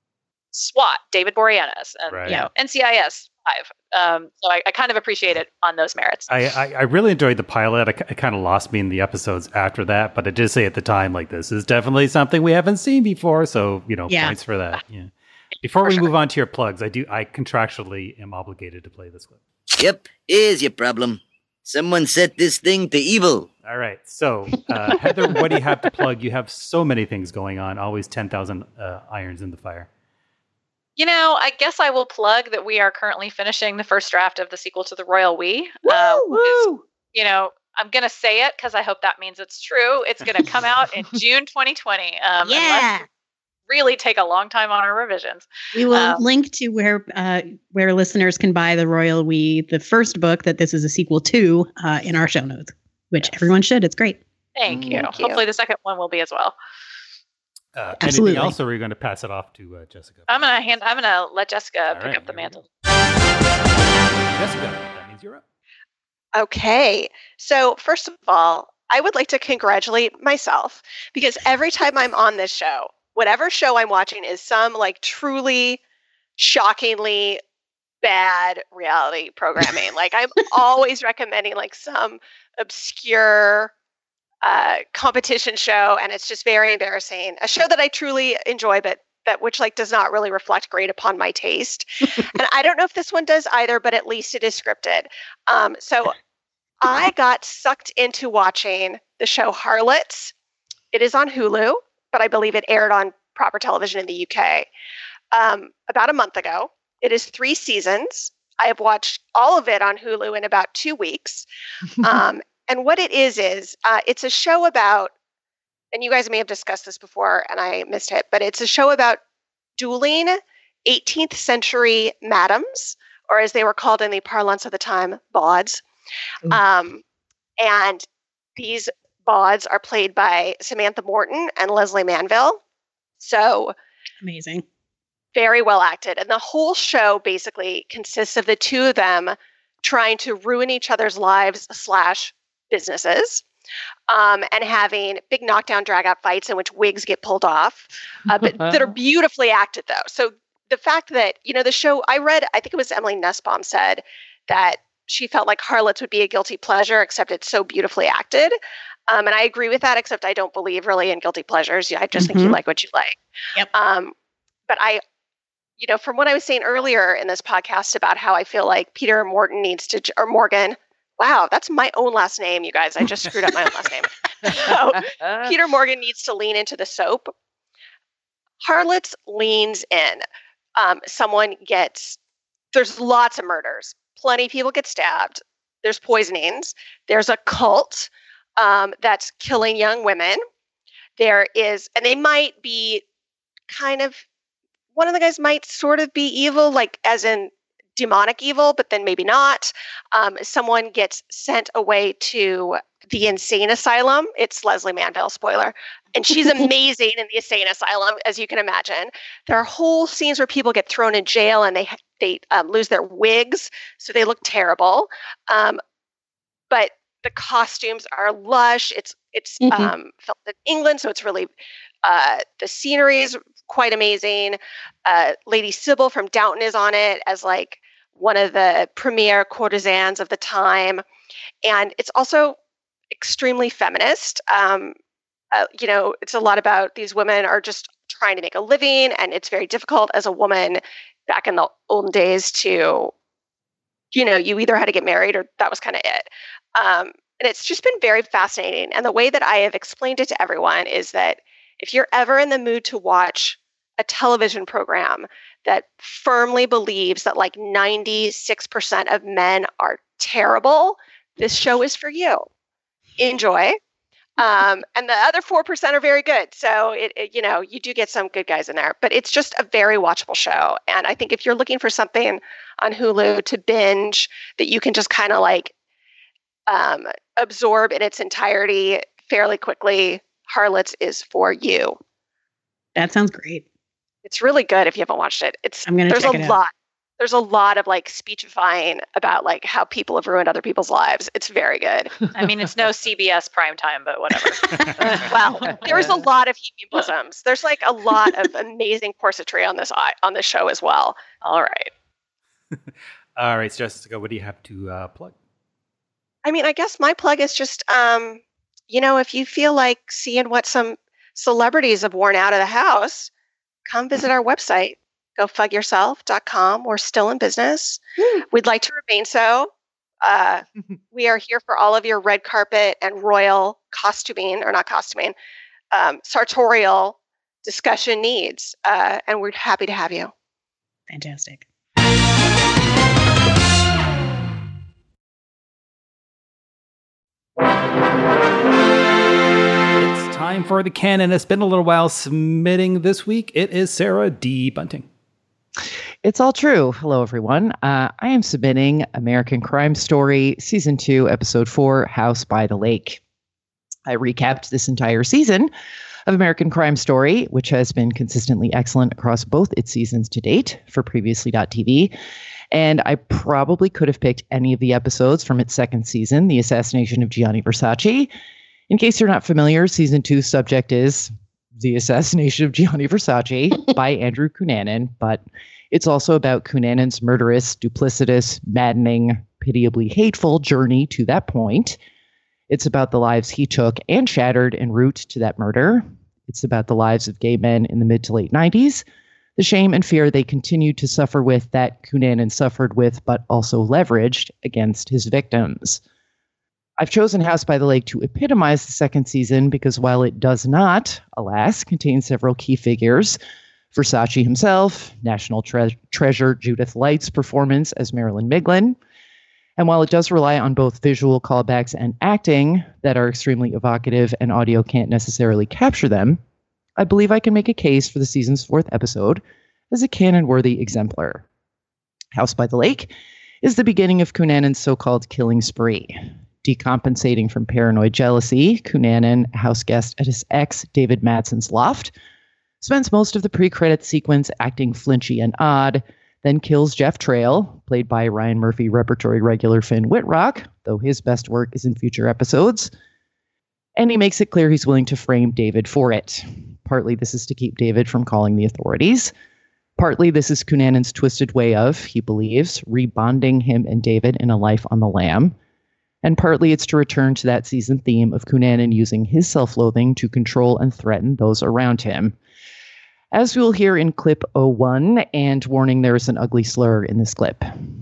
SWAT, David Boreanaz, and Right. you know N C I S five. Um, so I, I kind of appreciate it on those merits. I, I, I really enjoyed the pilot. It, it kind of lost me in the episodes after that, but I did say at the time, like, this is definitely something we haven't seen before. So, you know, Yeah. points for that. Yeah. Before For we sure. move on to your plugs, I do, I contractually am obligated to play this clip. Yep, here's your problem. Someone set this thing to evil. All right. So, uh, Heather, what do you have to plug? You have so many things going on, always ten thousand uh, irons in the fire. You know, I guess I will plug that we are currently finishing the first draft of the sequel to The Royal We. Uh, which is, you know, I'm going to say it because I hope that means it's true. It's going to come out in June twenty twenty. Um, Yeah. Unless we really take a long time on our revisions. We will Um, link to where uh, where listeners can buy the Royal We, the first book that this is a sequel to, uh, in our show notes, which everyone should. It's great. Thank you. Thank you. Hopefully the second one will be as well. Uh, Absolutely. Anything else, or are you going to pass it off to uh, Jessica? I'm gonna hand. I'm gonna let Jessica All pick right, up the here we mantle. Jessica, that means you're up. Okay. So, first of all, I would like to congratulate myself because every time I'm on this show, whatever show I'm watching is some like truly shockingly bad reality programming. Like, I'm always recommending like some obscure uh, competition show, and it's just very embarrassing. A show that I truly enjoy, but that which like does not really reflect great upon my taste. And I don't know if this one does either, but at least it is scripted. Um, so I got sucked into watching the show Harlots. It is on Hulu, but I believe it aired on proper television in the U K um, about a month ago. It is three seasons. I have watched all of it on Hulu in about two weeks. Um, and what it is, is uh, it's a show about, and you guys may have discussed this before and I missed it, but it's a show about dueling eighteenth century madams, or as they were called in the parlance of the time, bawds. Ooh. Um, and these bawds are played by Samantha Morton and Leslie Manville. So Amazing. very well acted. And the whole show basically consists of the two of them trying to ruin each other's lives slash businesses, um, and having big knockdown drag out fights in which wigs get pulled off, uh, but that are beautifully acted though. So the fact that, you know, the show, I read, I think it was Emily Nussbaum said that she felt like Harlots would be a guilty pleasure, except it's so beautifully acted. Um, and I agree with that, except I don't believe really in guilty pleasures. I just think you Mhm. like what you like. Yep. Um, but I, you know, from what I was saying earlier in this podcast about how I feel like Peter Morton needs to, or Morgan, wow, that's my own last name, you guys. I just screwed up my own last name. So Peter Morgan needs to lean into the soap. Harlots leans in. Um, someone gets, there's lots of murders. Plenty of people get stabbed. There's poisonings. There's a cult um, that's killing young women. There is, and they might be kind of one of the guys might sort of be evil, like as in demonic evil, but then maybe not. Um, someone gets sent away to the insane asylum. It's Leslie Manville, spoiler. And she's amazing in the insane asylum, as you can imagine. There are whole scenes where people get thrown in jail and they they um, lose their wigs, so they look terrible. Um, but the costumes are lush. It's it's mm-hmm. um, filmed in England, so it's really uh, the scenery is quite amazing. Uh, Lady Sybil from Downton is on it as like one of the premier courtesans of the time, and it's also extremely feminist. Um, uh, you know, it's a lot about these women are just trying to make a living, and it's very difficult as a woman back in the olden days to, you know, you either had to get married or that was kind of it. Um, and it's just been very fascinating. And the way that I have explained it to everyone is that if you're ever in the mood to watch a television program that firmly believes that like ninety-six percent of men are terrible, this show is for you. Enjoy. Um, and the other four percent are very good. So, it, it, you know, you do get some good guys in there, but it's just a very watchable show. And I think if you're looking for something on Hulu to binge that you can just kind of like um, absorb in its entirety fairly quickly, Harlots is for you. That sounds great. It's really good if you haven't watched it. It's I'm gonna there's check a it out. lot. There's a lot of like speechifying about like how people have ruined other people's lives. It's very good. I mean, it's no C B S primetime, but whatever. Well, there's a lot of heaping bosoms. There's like a lot of amazing corsetry on this on this show as well. All right. All right, so Jessica, what do you have to uh, plug? I mean, I guess my plug is just, um, you know, if you feel like seeing what some celebrities have worn out of the house, come visit our website. go fug yourself dot com. We're still in business. Mm. We'd like to remain so. Uh, we are here for all of your red carpet and royal costuming, or not costuming, um, sartorial discussion needs. Uh, and we're happy to have you. Fantastic. It's time for the canon. It's been a little while submitting this week. It is Sarah D. Bunting. It's all true. Hello, everyone. Uh, I am submitting American Crime Story, Season two, Episode four, House by the Lake. I recapped this entire season of American Crime Story, which has been consistently excellent across both its seasons to date for Previously dot T V. And I probably could have picked any of the episodes from its second season, The Assassination of Gianni Versace. In case you're not familiar, Season two's subject is The Assassination of Gianni Versace by Andrew Cunanan, but it's also about Cunanan's murderous, duplicitous, maddening, pitiably hateful journey to that point. It's about the lives he took and shattered en route to that murder. It's about the lives of gay men in the mid to late nineties, the shame and fear they continued to suffer with that Cunanan suffered with, but also leveraged against his victims. I've chosen House by the Lake to epitomize the second season because while it does not, alas, contain several key figures, Versace himself, national tre- treasure Judith Light's performance as Marilyn Miglin, and while it does rely on both visual callbacks and acting that are extremely evocative and audio can't necessarily capture them, I believe I can make a case for the season's fourth episode as a canon-worthy exemplar. House by the Lake is the beginning of Cunanan's so-called killing spree. Decompensating from paranoid jealousy, Cunanan, house guest at his ex, David Madsen's loft, spends most of the pre-credit sequence acting flinchy and odd, then kills Jeff Trail, played by Ryan Murphy repertory regular Finn Whitrock, though his best work is in future episodes. And he makes it clear he's willing to frame David for it. Partly this is to keep David from calling the authorities. Partly this is Cunanan's twisted way of, he believes, rebonding him and David in a life on the lam. And partly it's to return to that season theme of Cunanan using his self-loathing to control and threaten those around him. As we will hear in clip oh one, and warning there is an ugly slur in this clip.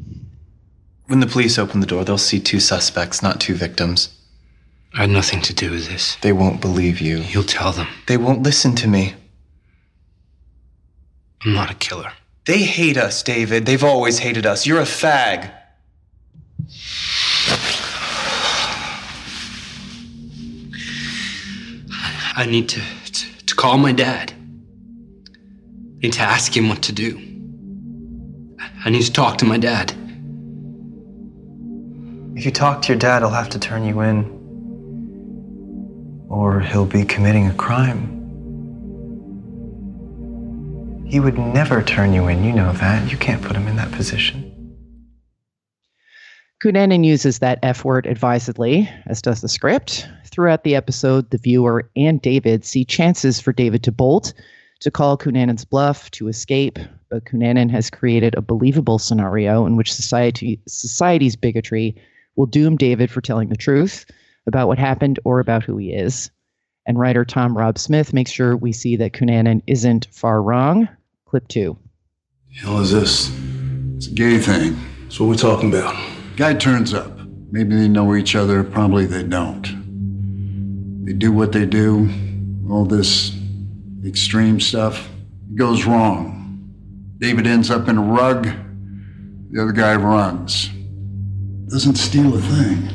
When the police open the door, they'll see two suspects, not two victims. I had nothing to do with this. They won't believe you. You'll tell them. They won't listen to me. I'm not a killer. They hate us, David. They've always hated us. You're a fag. I need to, to, to call my dad. need to ask him what to do. I need to talk to my dad. If you talk to your dad, he'll have to turn you in. Or he'll be committing a crime. He would never turn you in, you know that. You can't put him in that position. Cunanan uses that F word advisedly, as does the script. Throughout the episode, the viewer and David see chances for David to bolt, to call Cunanan's bluff, to escape, but Cunanan has created a believable scenario in which society society's bigotry will doom David for telling the truth about what happened or about who he is. And writer Tom Rob Smith makes sure we see that Cunanan isn't far wrong. Clip two. The hell is this? It's a gay thing. That's what we're talking about. Guy turns up. Maybe they know each other, probably they don't. They do what they do, all this extreme stuff. It goes wrong. David ends up in a rug, the other guy runs. Doesn't steal a thing.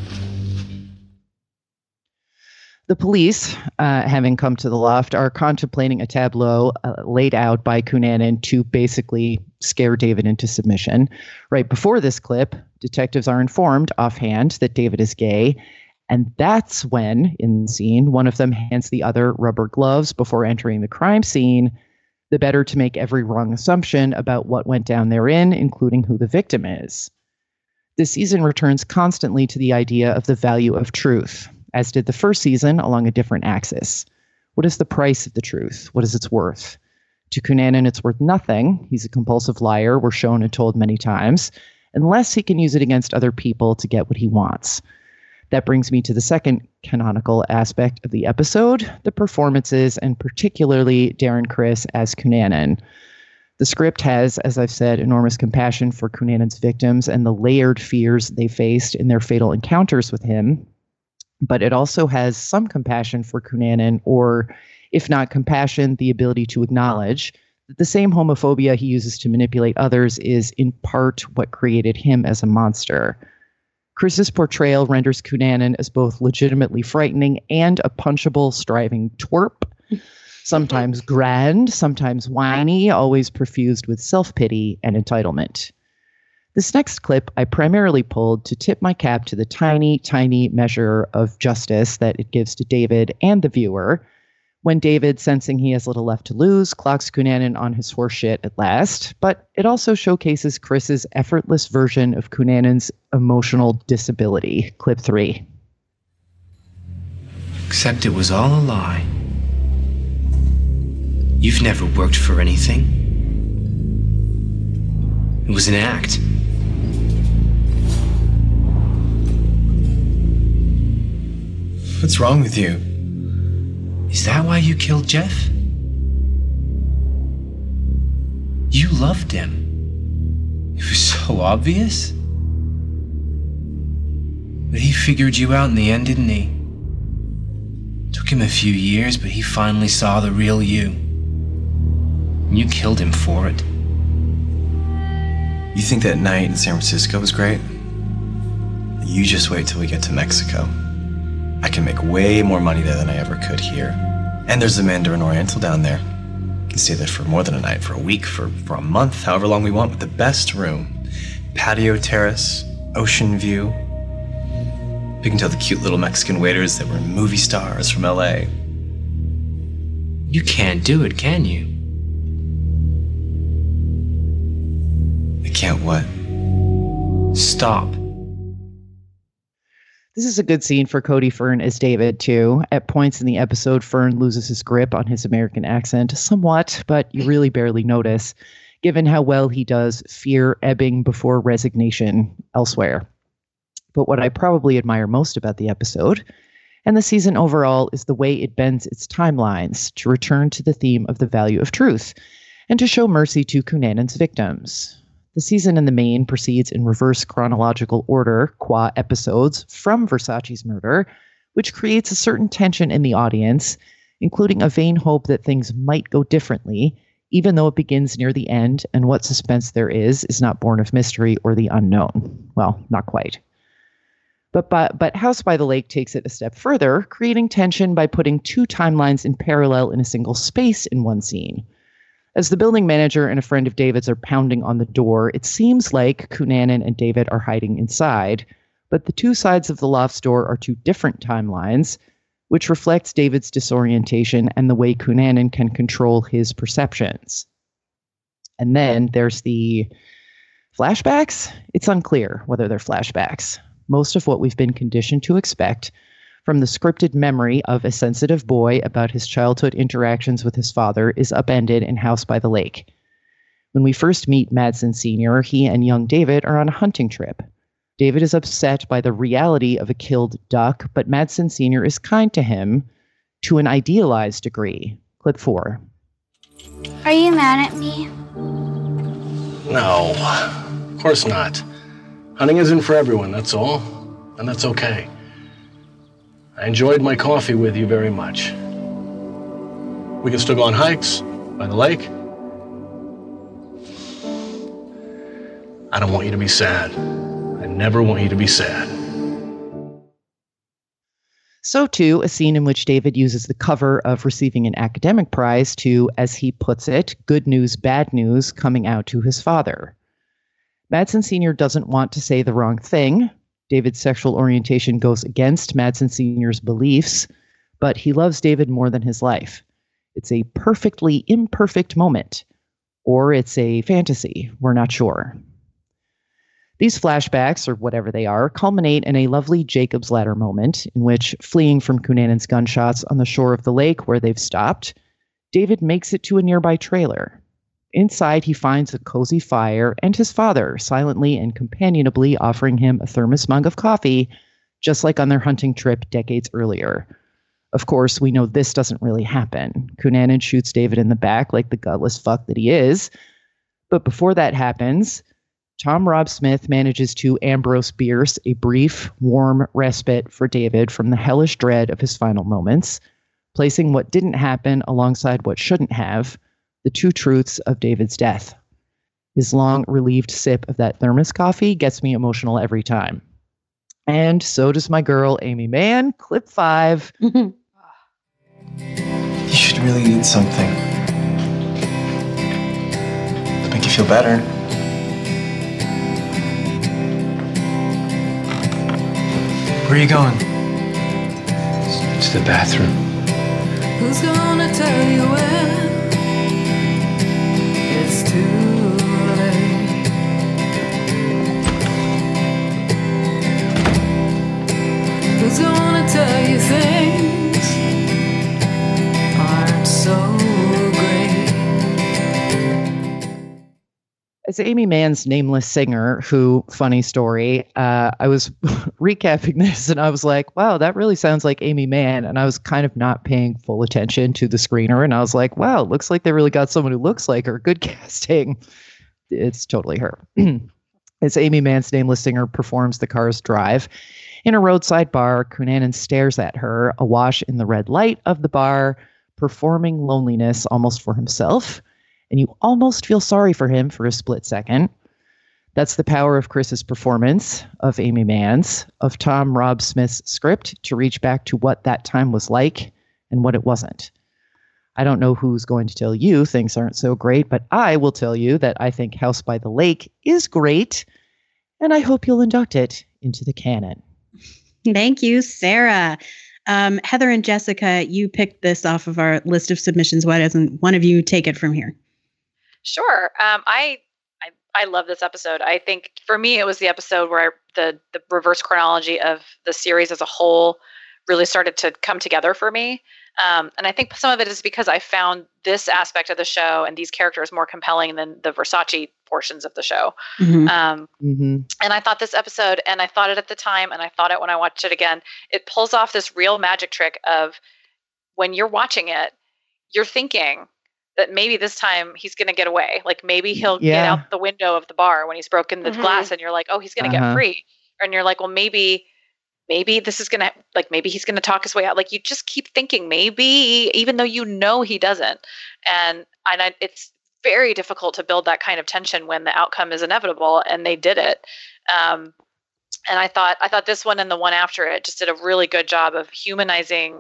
The police, uh, having come to the loft, are contemplating a tableau uh, laid out by Cunanan to basically scare David into submission. Right before this clip, detectives are informed offhand that David is gay, and that's when, in the scene, one of them hands the other rubber gloves before entering the crime scene, the better to make every wrong assumption about what went down therein, including who the victim is. This season returns constantly to the idea of the value of truth, as did the first season along a different axis. What is the price of the truth? What is its worth? To Cunanan, it's worth nothing. He's a compulsive liar, we're shown and told many times, unless he can use it against other people to get what he wants. That brings me to the second canonical aspect of the episode, the performances, and particularly Darren Criss as Cunanan. The script has, as I've said, enormous compassion for Cunanan's victims and the layered fears they faced in their fatal encounters with him. But it also has some compassion for Cunanan, or if not compassion, the ability to acknowledge that the same homophobia he uses to manipulate others is in part what created him as a monster. Criss's portrayal renders Cunanan as both legitimately frightening and a punchable, striving twerp, sometimes grand, sometimes whiny, always perfused with self-pity and entitlement. This next clip I primarily pulled to tip my cap to the tiny, tiny measure of justice that it gives to David and the viewer, when David, sensing he has little left to lose, clocks Cunanan on his horse shit at last, but it also showcases Criss's effortless version of Cunanan's emotional disability. Clip three. Except it was all a lie. You've never worked for anything. It was an act. What's wrong with you? Is that why you killed Jeff? You loved him. It was so obvious. But he figured you out in the end, didn't he? Took him a few years, but he finally saw the real you. And you killed him for it. You think that night in San Francisco was great? You just wait till we get to Mexico. I can make way more money there than I ever could here. And there's the Mandarin Oriental down there. You can stay there for more than a night, for a week, for, for a month, however long we want, with the best room. Patio terrace, ocean view. We can tell the cute little Mexican waiters that we're movie stars from L A. You can't do it, can you? I can't what? Stop. This is a good scene for Cody Fern as David, too. At points in the episode, Fern loses his grip on his American accent somewhat, but you really barely notice, given how well he does fear ebbing before resignation elsewhere. But what I probably admire most about the episode, and the season overall, is the way it bends its timelines to return to the theme of the value of truth, and to show mercy to Cunanan's victims. The season in the main proceeds in reverse chronological order, qua episodes, from Versace's murder, which creates a certain tension in the audience, including a vain hope that things might go differently, even though it begins near the end, and what suspense there is is not born of mystery or the unknown. Well, not quite. But, but, but House by the Lake takes it a step further, creating tension by putting two timelines in parallel in a single space in one scene. As the building manager and a friend of David's are pounding on the door, it seems like Cunanan and David are hiding inside, but the two sides of the loft's door are two different timelines, which reflects David's disorientation and the way Cunanan can control his perceptions. And then there's the flashbacks. It's unclear whether they're flashbacks. Most of what we've been conditioned to expect from the scripted memory of a sensitive boy about his childhood interactions with his father is upended in House by the Lake. When we first meet Madsen Senior, he and young David are on a hunting trip. David is upset by the reality of a killed duck, but Madsen Senior is kind to him to an idealized degree. Clip four. Are you mad at me? No, of course not. Hunting isn't for everyone, that's all. And that's okay. I enjoyed my coffee with you very much. We can still go on hikes by the lake. I don't want you to be sad. I never want you to be sad. So too, a scene in which David uses the cover of receiving an academic prize to, as he puts it, good news, bad news coming out to his father. Madsen Senior doesn't want to say the wrong thing. David's sexual orientation goes against Madsen Senior's beliefs, but he loves David more than his life. It's a perfectly imperfect moment, or it's a fantasy. We're not sure. These flashbacks, or whatever they are, culminate in a lovely Jacob's Ladder moment in which, fleeing from Cunanan's gunshots on the shore of the lake where they've stopped, David makes it to a nearby trailer. Inside, he finds a cozy fire and his father silently and companionably offering him a thermos mug of coffee, just like on their hunting trip decades earlier. Of course, we know this doesn't really happen. Cunanan shoots David in the back like the gutless fuck that he is. But before that happens, Tom Rob Smith manages to Ambrose Bierce a brief, warm respite for David from the hellish dread of his final moments, placing what didn't happen alongside what shouldn't have, the two truths of David's death. His long, relieved sip of that thermos coffee gets me emotional every time. And so does my girl, Amy Mann. Clip five. You should really eat something to make you feel better. Where are you going? To the bathroom. Who's gonna tell you when it's too late? Who's gonna tell you things aren't so great? As Amy Mann's nameless singer, who, funny story, uh, I was recapping this and I was like, wow, that really sounds like Amy Mann. And I was kind of not paying full attention to the screener. And I was like, wow, it looks like they really got someone who looks like her. Good casting. It's totally her. As Amy Mann's nameless singer performs The Car's Drive in a roadside bar, Cunanan stares at her, awash in the red light of the bar, performing loneliness almost for himself. And you almost feel sorry for him for a split second. That's the power of Chris's performance, of Amy Mann's, of Tom Rob Smith's script to reach back to what that time was like and what it wasn't. I don't know who's going to tell you things aren't so great, but I will tell you that I think House by the Lake is great, and I hope you'll induct it into the canon. Thank you, Sarah. Um, Heather and Jessica, you picked this off of our list of submissions. Why doesn't one of you take it from here? Sure. Um, I, I I love this episode. I think for me, it was the episode where I, the the reverse chronology of the series as a whole really started to come together for me. Um, and I think some of it is because I found this aspect of the show and these characters more compelling than the Versace portions of the show. Mm-hmm. Um, mm-hmm. And I thought this episode, and I thought it at the time, and I thought it when I watched it again, it pulls off this real magic trick of when you're watching it, you're thinking that maybe this time he's going to get away. Like maybe he'll Yeah. get out the window of the bar when he's broken the Mhm. glass, and you're like, oh, he's going to Uh-huh. get free. And you're like, well, maybe, maybe this is going to, like, maybe he's going to talk his way out. Like you just keep thinking maybe, even though you know he doesn't. And, and I, it's very difficult to build that kind of tension when the outcome is inevitable, and they did it. Um, and I thought, I thought this one and the one after it just did a really good job of humanizing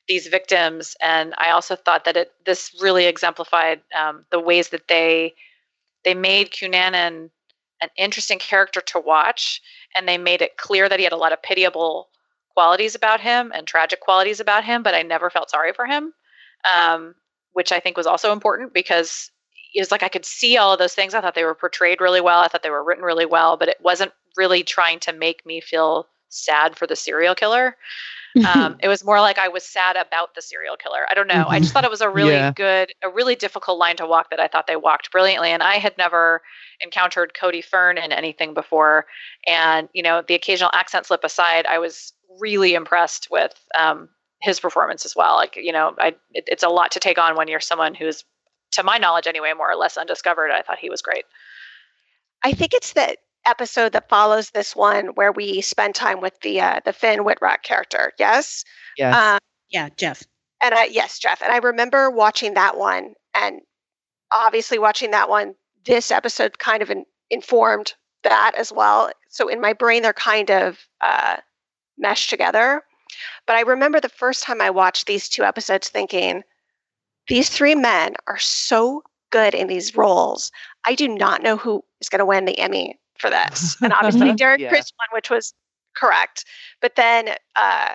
these victims. And I also thought that it this really exemplified um, the ways that they they made Cunanan an interesting character to watch, and they made it clear that he had a lot of pitiable qualities about him and tragic qualities about him, but I never felt sorry for him, um, which I think was also important because it was like I could see all of those things. I thought they were portrayed really well. I thought they were written really well, but it wasn't really trying to make me feel sad for the serial killer. Um, it was more like I was sad about the serial killer. I don't know. I just thought it was a really Yeah. good, a really difficult line to walk that I thought they walked brilliantly. And I had never encountered Cody Fern in anything before. And, you know, the occasional accent slip aside, I was really impressed with um, his performance as well. Like, you know, I, it, it's a lot to take on when you're someone who's, to my knowledge anyway, more or less undiscovered. I thought he was great. I think it's the episode that follows this one where we spend time with the uh, the Finn Wittrock character. Yes. Yes. Um, Yeah, Jeff. and I yes, Jeff. And I remember watching that one, and obviously watching that one. This episode kind of in, informed that as well. So in my brain, they're kind of uh, meshed together. But I remember the first time I watched these two episodes, thinking, these three men are so good in these roles. I do not know who is going to win the Emmy for this. And obviously Derek Yeah. Chris won, which was correct. But then uh,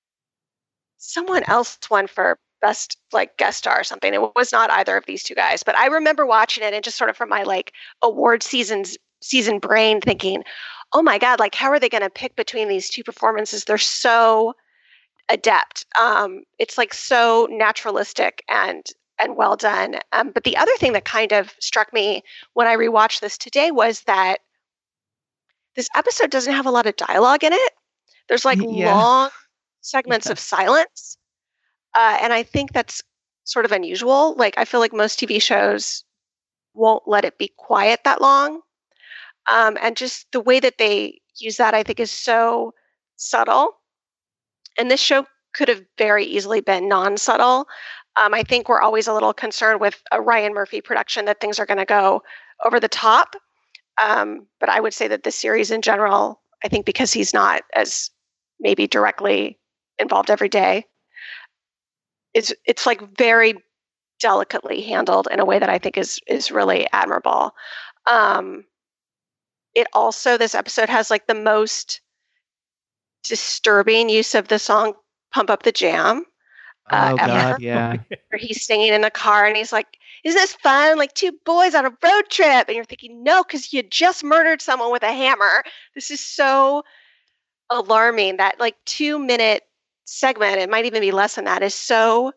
someone else won for best like guest star or something. It was not either of these two guys. But I remember watching it and just sort of from my like award seasons season brain thinking, oh my God, like how are they going to pick between these two performances? They're so adept. Um, it's like so naturalistic and and well done. Um, but the other thing that kind of struck me when I rewatched this today was that this episode doesn't have a lot of dialogue in it. There's like Yeah. long segments Yeah. of silence. Uh, and I think that's sort of unusual. Like I feel like most T V shows won't let it be quiet that long. Um, and just the way that they use that, I think, is so subtle. And this show could have very easily been non-subtle. Um, I think we're always a little concerned with a Ryan Murphy production that things are going to go over the top. Um, but I would say that the series in general, I think because he's not as maybe directly involved every day, it's it's like very delicately handled in a way that I think is is really admirable. Um, it also, this episode has like the most disturbing use of the song Pump Up the Jam. Uh, Oh, ever, God, yeah. where he's singing in the car and he's like, isn't this fun? Like two boys on a road trip. And you're thinking, no, because you just murdered someone with a hammer. This is so alarming. That like two minute segment, it might even be less than that, is so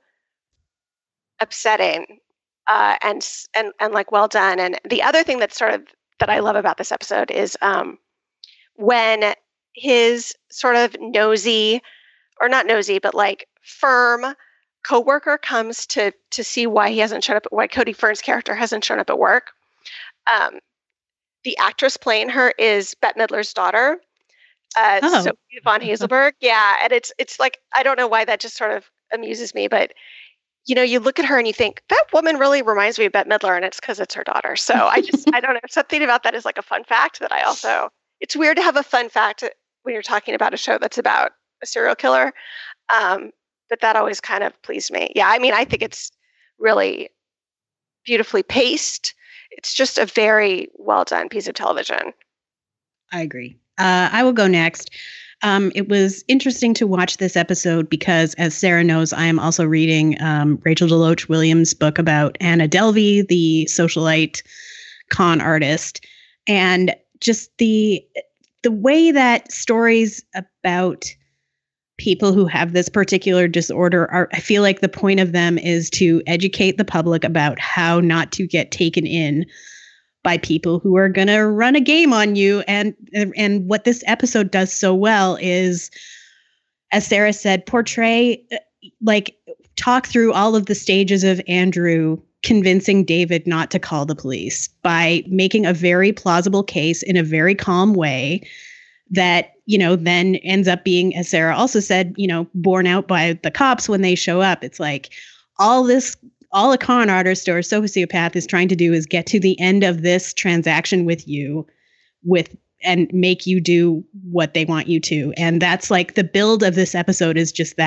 upsetting uh, and, s- and, and like well done. And the other thing that's sort of, that I love about this episode is um, when his sort of nosy, or not nosy, but like firm coworker comes to to see why he hasn't shown up, why Cody Fern's character hasn't shown up at work. Um, the actress playing her is Bette Midler's daughter, uh, Oh. Sophie von Hazelberg. Yeah, and it's it's like I don't know why that just sort of amuses me, but you know, you look at her and you think that woman really reminds me of Bette Midler, and it's because it's her daughter. So I just I don't know, something about that is like a fun fact that I also. It's weird to have a fun fact when you're talking about a show that's about a serial killer. Um, but that always kind of pleased me. Yeah, I mean, I think it's really beautifully paced. It's just a very well done piece of television. I agree. Uh, I will go next. Um, it was interesting to watch this episode because, as Sarah knows, I am also reading um, Rachel DeLoach Williams' book about Anna Delvey, the socialite con artist, and just the the way that stories about people who have this particular disorder are, I feel like the point of them is to educate the public about how not to get taken in by people who are going to run a game on you. And, and what this episode does so well is, as Sarah said, portray, like talk through all of the stages of Andrew convincing David not to call the police by making a very plausible case in a very calm way that, you know, then ends up being, as Sarah also said, you know, borne out by the cops when they show up. It's like all this, all a con artist or a sociopath is trying to do is get to the end of this transaction with you with and make you do what they want you to. And that's like the build of this episode is just that.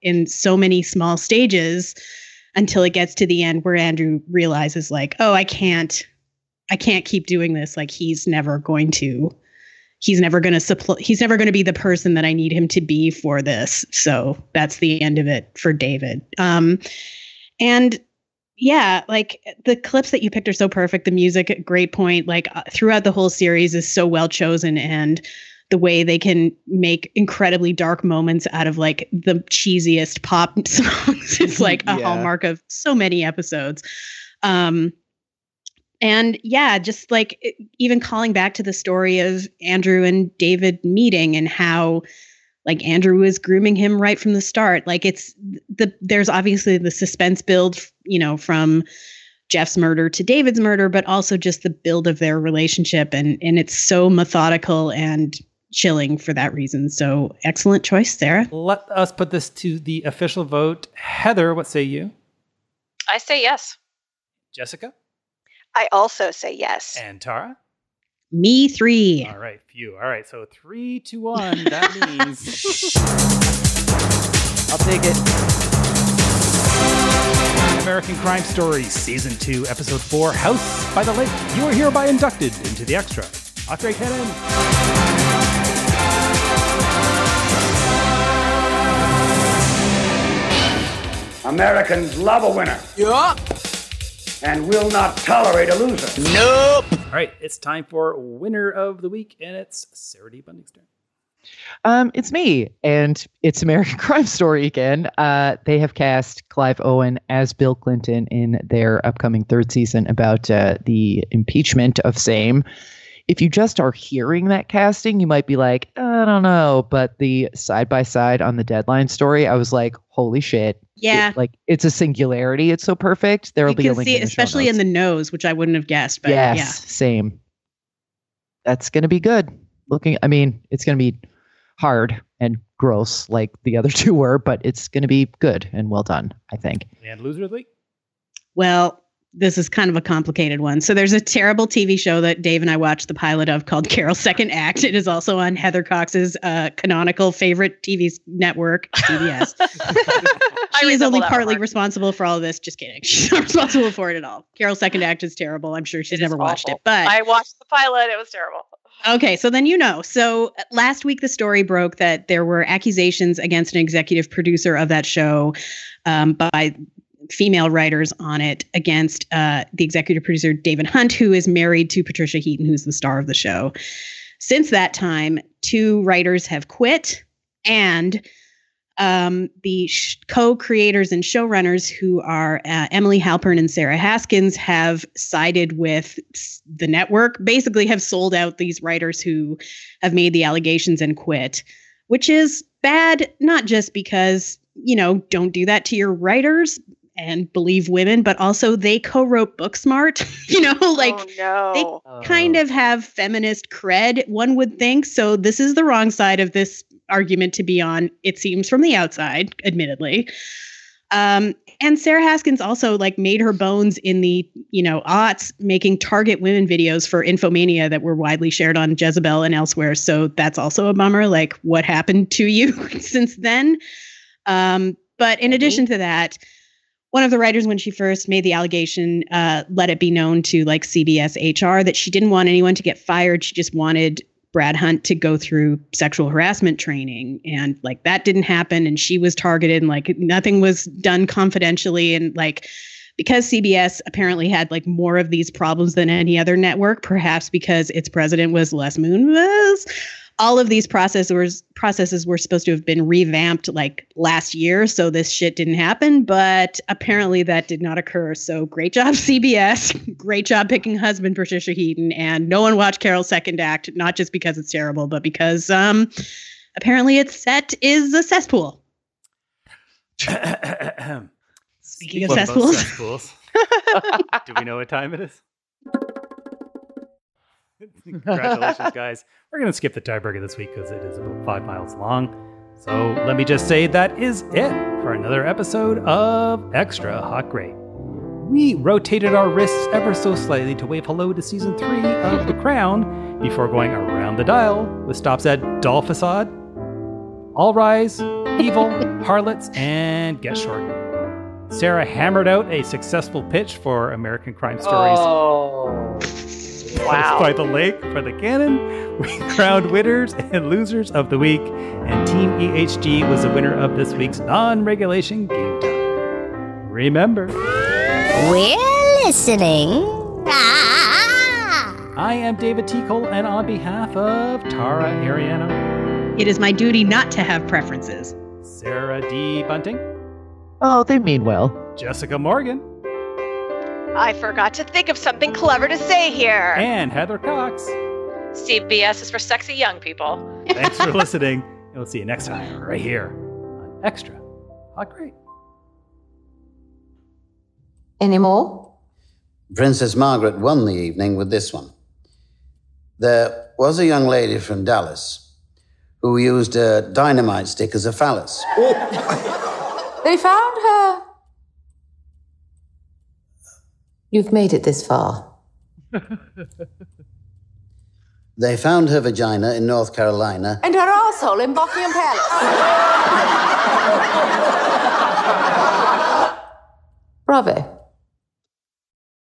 in so many small stages until it gets to the end where Andrew realizes like, oh, I can't, I can't keep doing this. Like he's never going to, he's never going to suppl- he's never going to be the person that I need him to be for this. So that's the end of it for David. Um, and yeah, like the clips that you picked are so perfect. The music, great point. Like uh, throughout the whole series is so well chosen, and the way they can make incredibly dark moments out of like the cheesiest pop songs is like a Yeah. hallmark of so many episodes. Um, and yeah, just like it, even calling back to the story of Andrew and David meeting and how like Andrew was grooming him right from the start. Like it's the, there's obviously the suspense build, you know, from Jeff's murder to David's murder, but also just the build of their relationship. And, and it's so methodical and chilling for that reason. So excellent choice, Sarah. Let us put this to the official vote. Heather, what say you? I say yes. Jessica? I also say yes. And Tara? Me three. All right, phew. All right, so three to one. That means I'll take it. American Crime Story, Season two, Episode four, House by the Lake. You are hereby inducted into the extra. Hot Great Canon. Americans love a winner. Yeah. And will not tolerate a loser. Nope. All right, it's time for Winner of the Week, and it's Sarah D. Bunting's turn. Um, it's me, and it's American Crime Story again. Uh, they have cast Clive Owen as Bill Clinton in their upcoming third season about uh, the impeachment of same. If you just are hearing that casting, you might be like, I don't know. But the side by side on the Deadline story, I was like, holy shit. Yeah. It, like it's a singularity. It's so perfect. There will You be a can link see in it, the show especially notes. in the nose, which I wouldn't have guessed. But yes, yeah. same. That's going to be good. Looking, I mean, it's going to be hard and gross like the other two were, but it's going to be good and well done, I think. And Loser of the Week? Well, this is kind of a complicated one. So there's a terrible T V show that Dave and I watched the pilot of called Carol's Second Act. It is also on Heather Cox's uh, canonical favorite T V network, C B S. She is only partly responsible for all of this. Just kidding. She's not responsible for it at all. Carol's Second Act is terrible. I'm sure she's never watched it. But I watched the pilot. It was terrible. Okay, so then you know. So last week the story broke that there were accusations against an executive producer of that show um, by female writers on it against uh, the executive producer, David Hunt, who is married to Patricia Heaton, who's the star of the show. Since that time, two writers have quit, and um, the sh- co-creators and showrunners, who are uh, Emily Halpern and Sarah Haskins, have sided with the network, basically have sold out these writers who have made the allegations and quit, which is bad, not just because, you know, don't do that to your writers and believe women, but also they co-wrote Booksmart, you know, like oh, no. they kind of have feminist cred, one would think. So this is the wrong side of this argument to be on, it seems, from the outside, admittedly. Um, and Sarah Haskins also like made her bones in the, you know, aughts, making target women videos for Infomania that were widely shared on Jezebel and elsewhere. So that's also a bummer. Like, what happened to you since then? Um, but in addition to that, one of the writers, when she first made the allegation, uh, let it be known to like C B S H R that she didn't want anyone to get fired. She just wanted Brad Hunt to go through sexual harassment training. And like that didn't happen. And she was targeted and like nothing was done confidentially. And like, because C B S apparently had like more of these problems than any other network, perhaps because its president was Les Moonves, all of these processes processes were supposed to have been revamped like last year. So this shit didn't happen, but apparently that did not occur. So great job, C B S. Great job picking husband Patricia Heaton. And no one watched Carol's Second Act, not just because it's terrible, but because um, apparently its set is a cesspool. Speaking of What about cesspools. cesspools? Do we know what time it is? Congratulations, guys. We're going to skip the tiebreaker this week because it is about five miles long. So let me just say that is it for another episode of Extra Hot Great. We rotated our wrists ever so slightly to wave hello to season three of The Crown before going around the dial with stops at Doll Facade, All Rise, Evil, Harlots, and Get Shorty. Sarah hammered out a successful pitch for American Crime Stories. Oh. Wow. By the Lake for the canon. We crowned winners and losers of the week, and Team E H G was the winner of this week's non-regulation game time. Remember, we're listening. Ah! I am David T. Cole, and on behalf of Tara Ariano, it is my duty not to have preferences. Sarah D. Bunting. Oh, they mean well. Jessica Morgan. I forgot to think of something clever to say here. And Heather Cox. C B S is for sexy young people. Thanks for listening. And we'll see you next time right here on Extra Hot Great. Any more? Princess Margaret won the evening with this one. There was a young lady from Dallas who used a dynamite stick as a phallus. They found her. You've made it this far. They found her vagina in North Carolina. And her asshole in Buckingham Palace. Bravo.